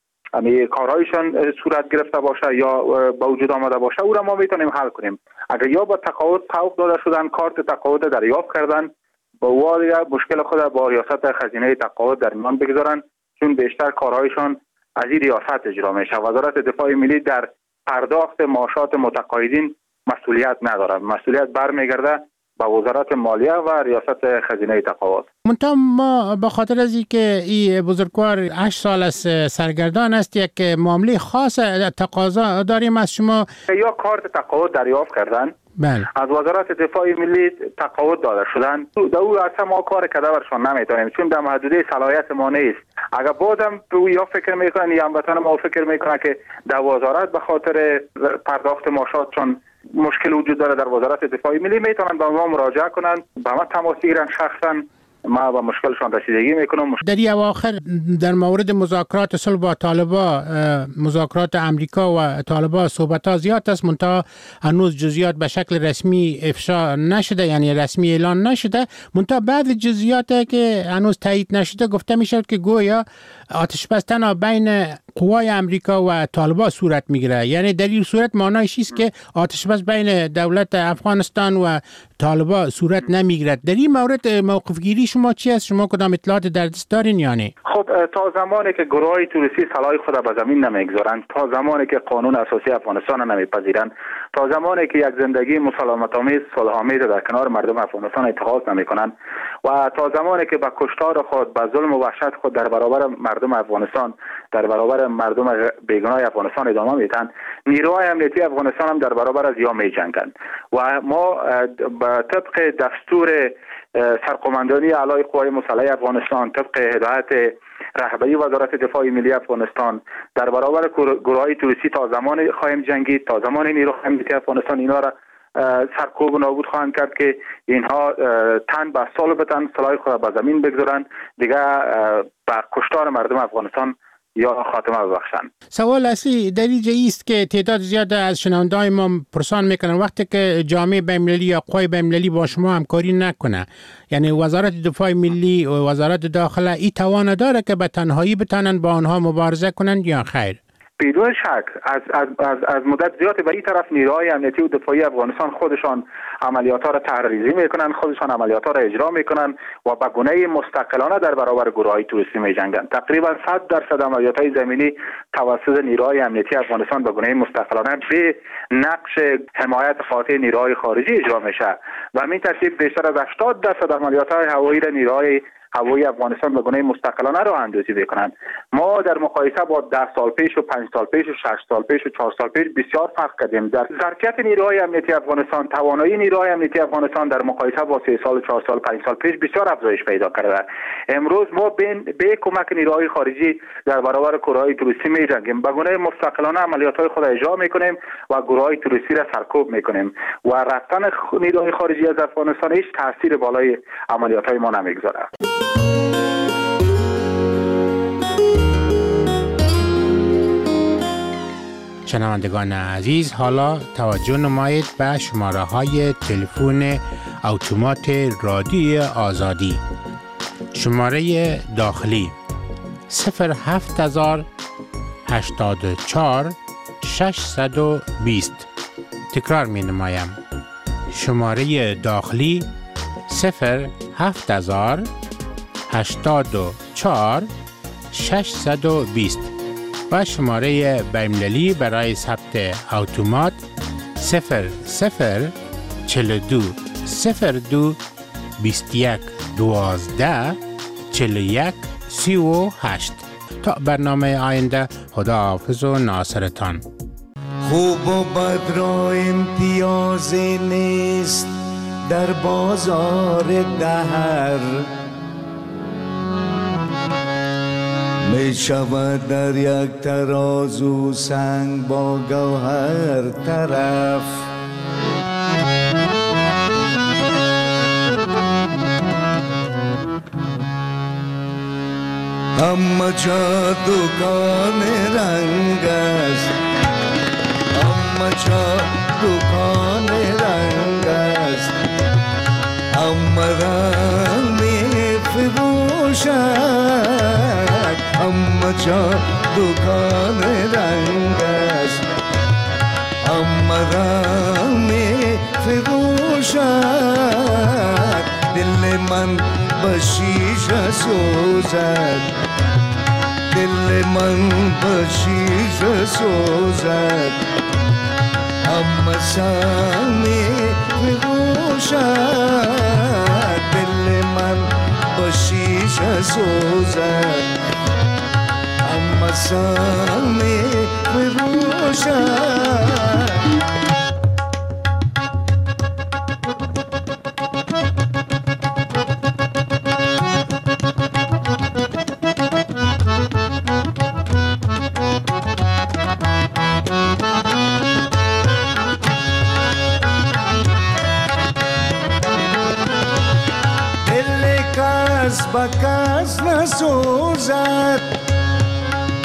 I: کارهایشان صورت گرفته باشه یا به وجود آمده باشه، او را ما میتونیم حل کنیم. اگر یا به تقاعد سوق داده شدن، کارت تقاعد دریافت کردن، با او مشکل خود با ریاست خزینه تقاعد در میان بگذارن، چون بیشتر کارهایشان از این ریاست اجرا میشه. وزارت دفاع ملی در پرداخت معاشات متقاعدین مسئولیت ندارد. مسئولیت برمیگرده به وزارت مالیه و ریاست خزینه تقاعد.
S: منتها ما به خاطر از اینکه این بزرگوار 8 سال از سرگردان است، یک معامله خاص تقاضا داریم از شما.
I: یا کارت تقاعد دریافت کردن،
S: بله،
I: از وزارت دفاع ملی تقاعد داده شدن، در او اصلا ما کار کده برشان نمیتونیم، چون در محدوده صلاحیت ما نیست. اگر بازم یا فکر میکنن یا هموطن ما فکر میکنن که در وزارت به خاطر پرداخت معاشات چون مشکل وجود داره در وزارت دفاع ملی، میتونن به ما مراجعه کنن، به ما تماس بگیرن، شخصا ما به مشکلشان رسیدگی میکنم.
S: در این اواخر در مورد مذاکرات صلح با طالبان، مذاکرات امریکا و طالبان صحبت‌ها زیاد است، منتها هنوز جزئیات به شکل رسمی افشا نشده، یعنی رسمی اعلان نشده. منتها بعضی جزئیات که هنوز تایید نشده گفته میشد که گویا آتش بس تنها بین قوای امریکا و طالبان صورت میگیره. یعنی در این صورت معنیش است که آتش بس بین دولت افغانستان و طالبان صورت نمیگیرد. در این مورد موقف گیری شما چی است؟ شما کدام اطلاعات در دست دارین؟ یعنی
I: خود تا زمانی که گروه‌های توریستی سلاح خود به زمین نمیگذارند، تا زمانی که قانون اساسی افغانستان نمیپذیرند، تا زمانی که یک زندگی مسالمت‌آمیز صلح‌آمیز در کنار مردم افغانستان اتخاذ نمی‌کنند و تا زمانی که به کشتار خود، به ظلم و وحشت خود در برابر مردم افغانستان، در برابر مردم بیگناه افغانستان ادامه میدن، نیروهای امنیتی افغانستان هم در برابر از یا می‌جنگند و ما به طبق دستور سرقماندانی اعلای قوای مسلحه افغانستان، طبق هدایت رهبری وزارت دفاع ملی افغانستان، در برابر گروه‌های توریستی تا زمان خواهیم جنگید، تا زمان نیروهای امنیتی افغانستان اینا را سرکوب و نابود خواهند کرد که اینها تن به سال بتن، سلاح خود به زمین بگذارند، دیگه به کشتار مردم افغانستان یا خاتمه ببخشند.
S: سوال اصلی در اینجا است که تعداد زیاد از شنونده‌های ما پرسان میکنن وقتی که جامعه بین‌المللی یا قوای بین‌المللی با شما همکاری نکنه، یعنی وزارت دفاع ملی و وزارت داخله این توان داره که به تنهایی بتونن با آنها مبارزه کنند یا خیر؟
I: بدون شک از مدت زیادی به این طرف نیروهای امنیتی و دفاعی افغانستان خودشان عملیات‌ها را طرح‌ریزی میکنن، خودشان عملیات‌ها را اجرا میکنن و به گونه مستقلانه در برابر گروه‌های توریستی میجنگند. تقریبا 100% عملیات‌های زمینی توسط نیروهای امنیتی افغانستان به گونه مستقلانه به نقش حمایت قاطع نیروهای خارجی اجرا میشه و همین ترتیب بیشتر از 80% عملیات‌های هوایی را نیروهای هوایی افغانستان به گونه مستقلانه راه اندازی میکنند. ما در مقایسه با 10 سال پیش و 5 سال پیش و 6 سال پیش و 4 سال پیش بسیار فرق کردیم. در ظرفیت نیروهای امنیتی افغانستان، توانایی نیروهای امنیتی افغانستان در مقایسه با 3 سال، 4 سال، 5 سال پیش بسیار افزایش پیدا کرده. امروز ما به کمک نیروهای خارجی در برابر گروه‌های توریستی می‌جنگیم، به گونه مستقلانه عملیات‌های خود اجرا میکنیم و گروه‌های توریستی را سرکوب میکنیم و رفتن نیروهای خارجی از افغانستان هیچ تاثیر بالای عملیات‌های ما نمیگذاره.
S: شنوندگان عزیز، حالا توجه نمایید به شماره های تلفن اتومات رادیو آزادی. شماره داخلی 07084 620. تکرار می نمایم. شماره داخلی 07084 620 و شماره بین‌المللی برای ثبت اتومات 0042 02 21 12 41 38. تا برنامه آینده، خداحافظ و ناصرتان.
K: خوب و بد را امتیازی نیست در بازار دهر، می شود در یک ترازو سنگ با گوهر طرف. همه جا دکان رنگ است، همه جا دکان رنگ است، همه رنگ می فروشد، همه جا دکان رنگ است، همه رنگ می فروشد. دل من به شیشه سوزد، دل من به شیشه سوزد، همه سر می فروشد. دل من به شیشه سوزد، همه سر می فروشد.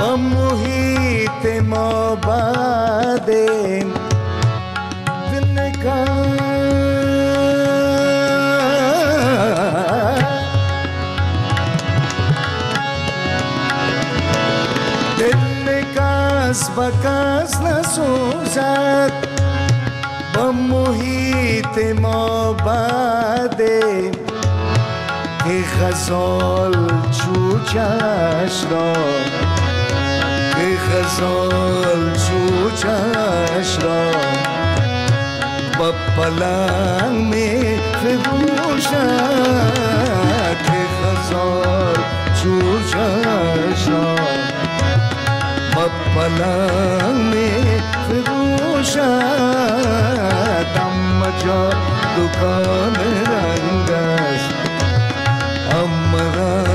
K: با محیط ما بعدیم دل کا دل کس بکس نسوزد با محیط ما بعدیم که غزال چوچش را که غزال چوچش را با پلنگ می فروشد که غزال چوچش را با پلنگ می فروشد اما جا دکان رنگ است اما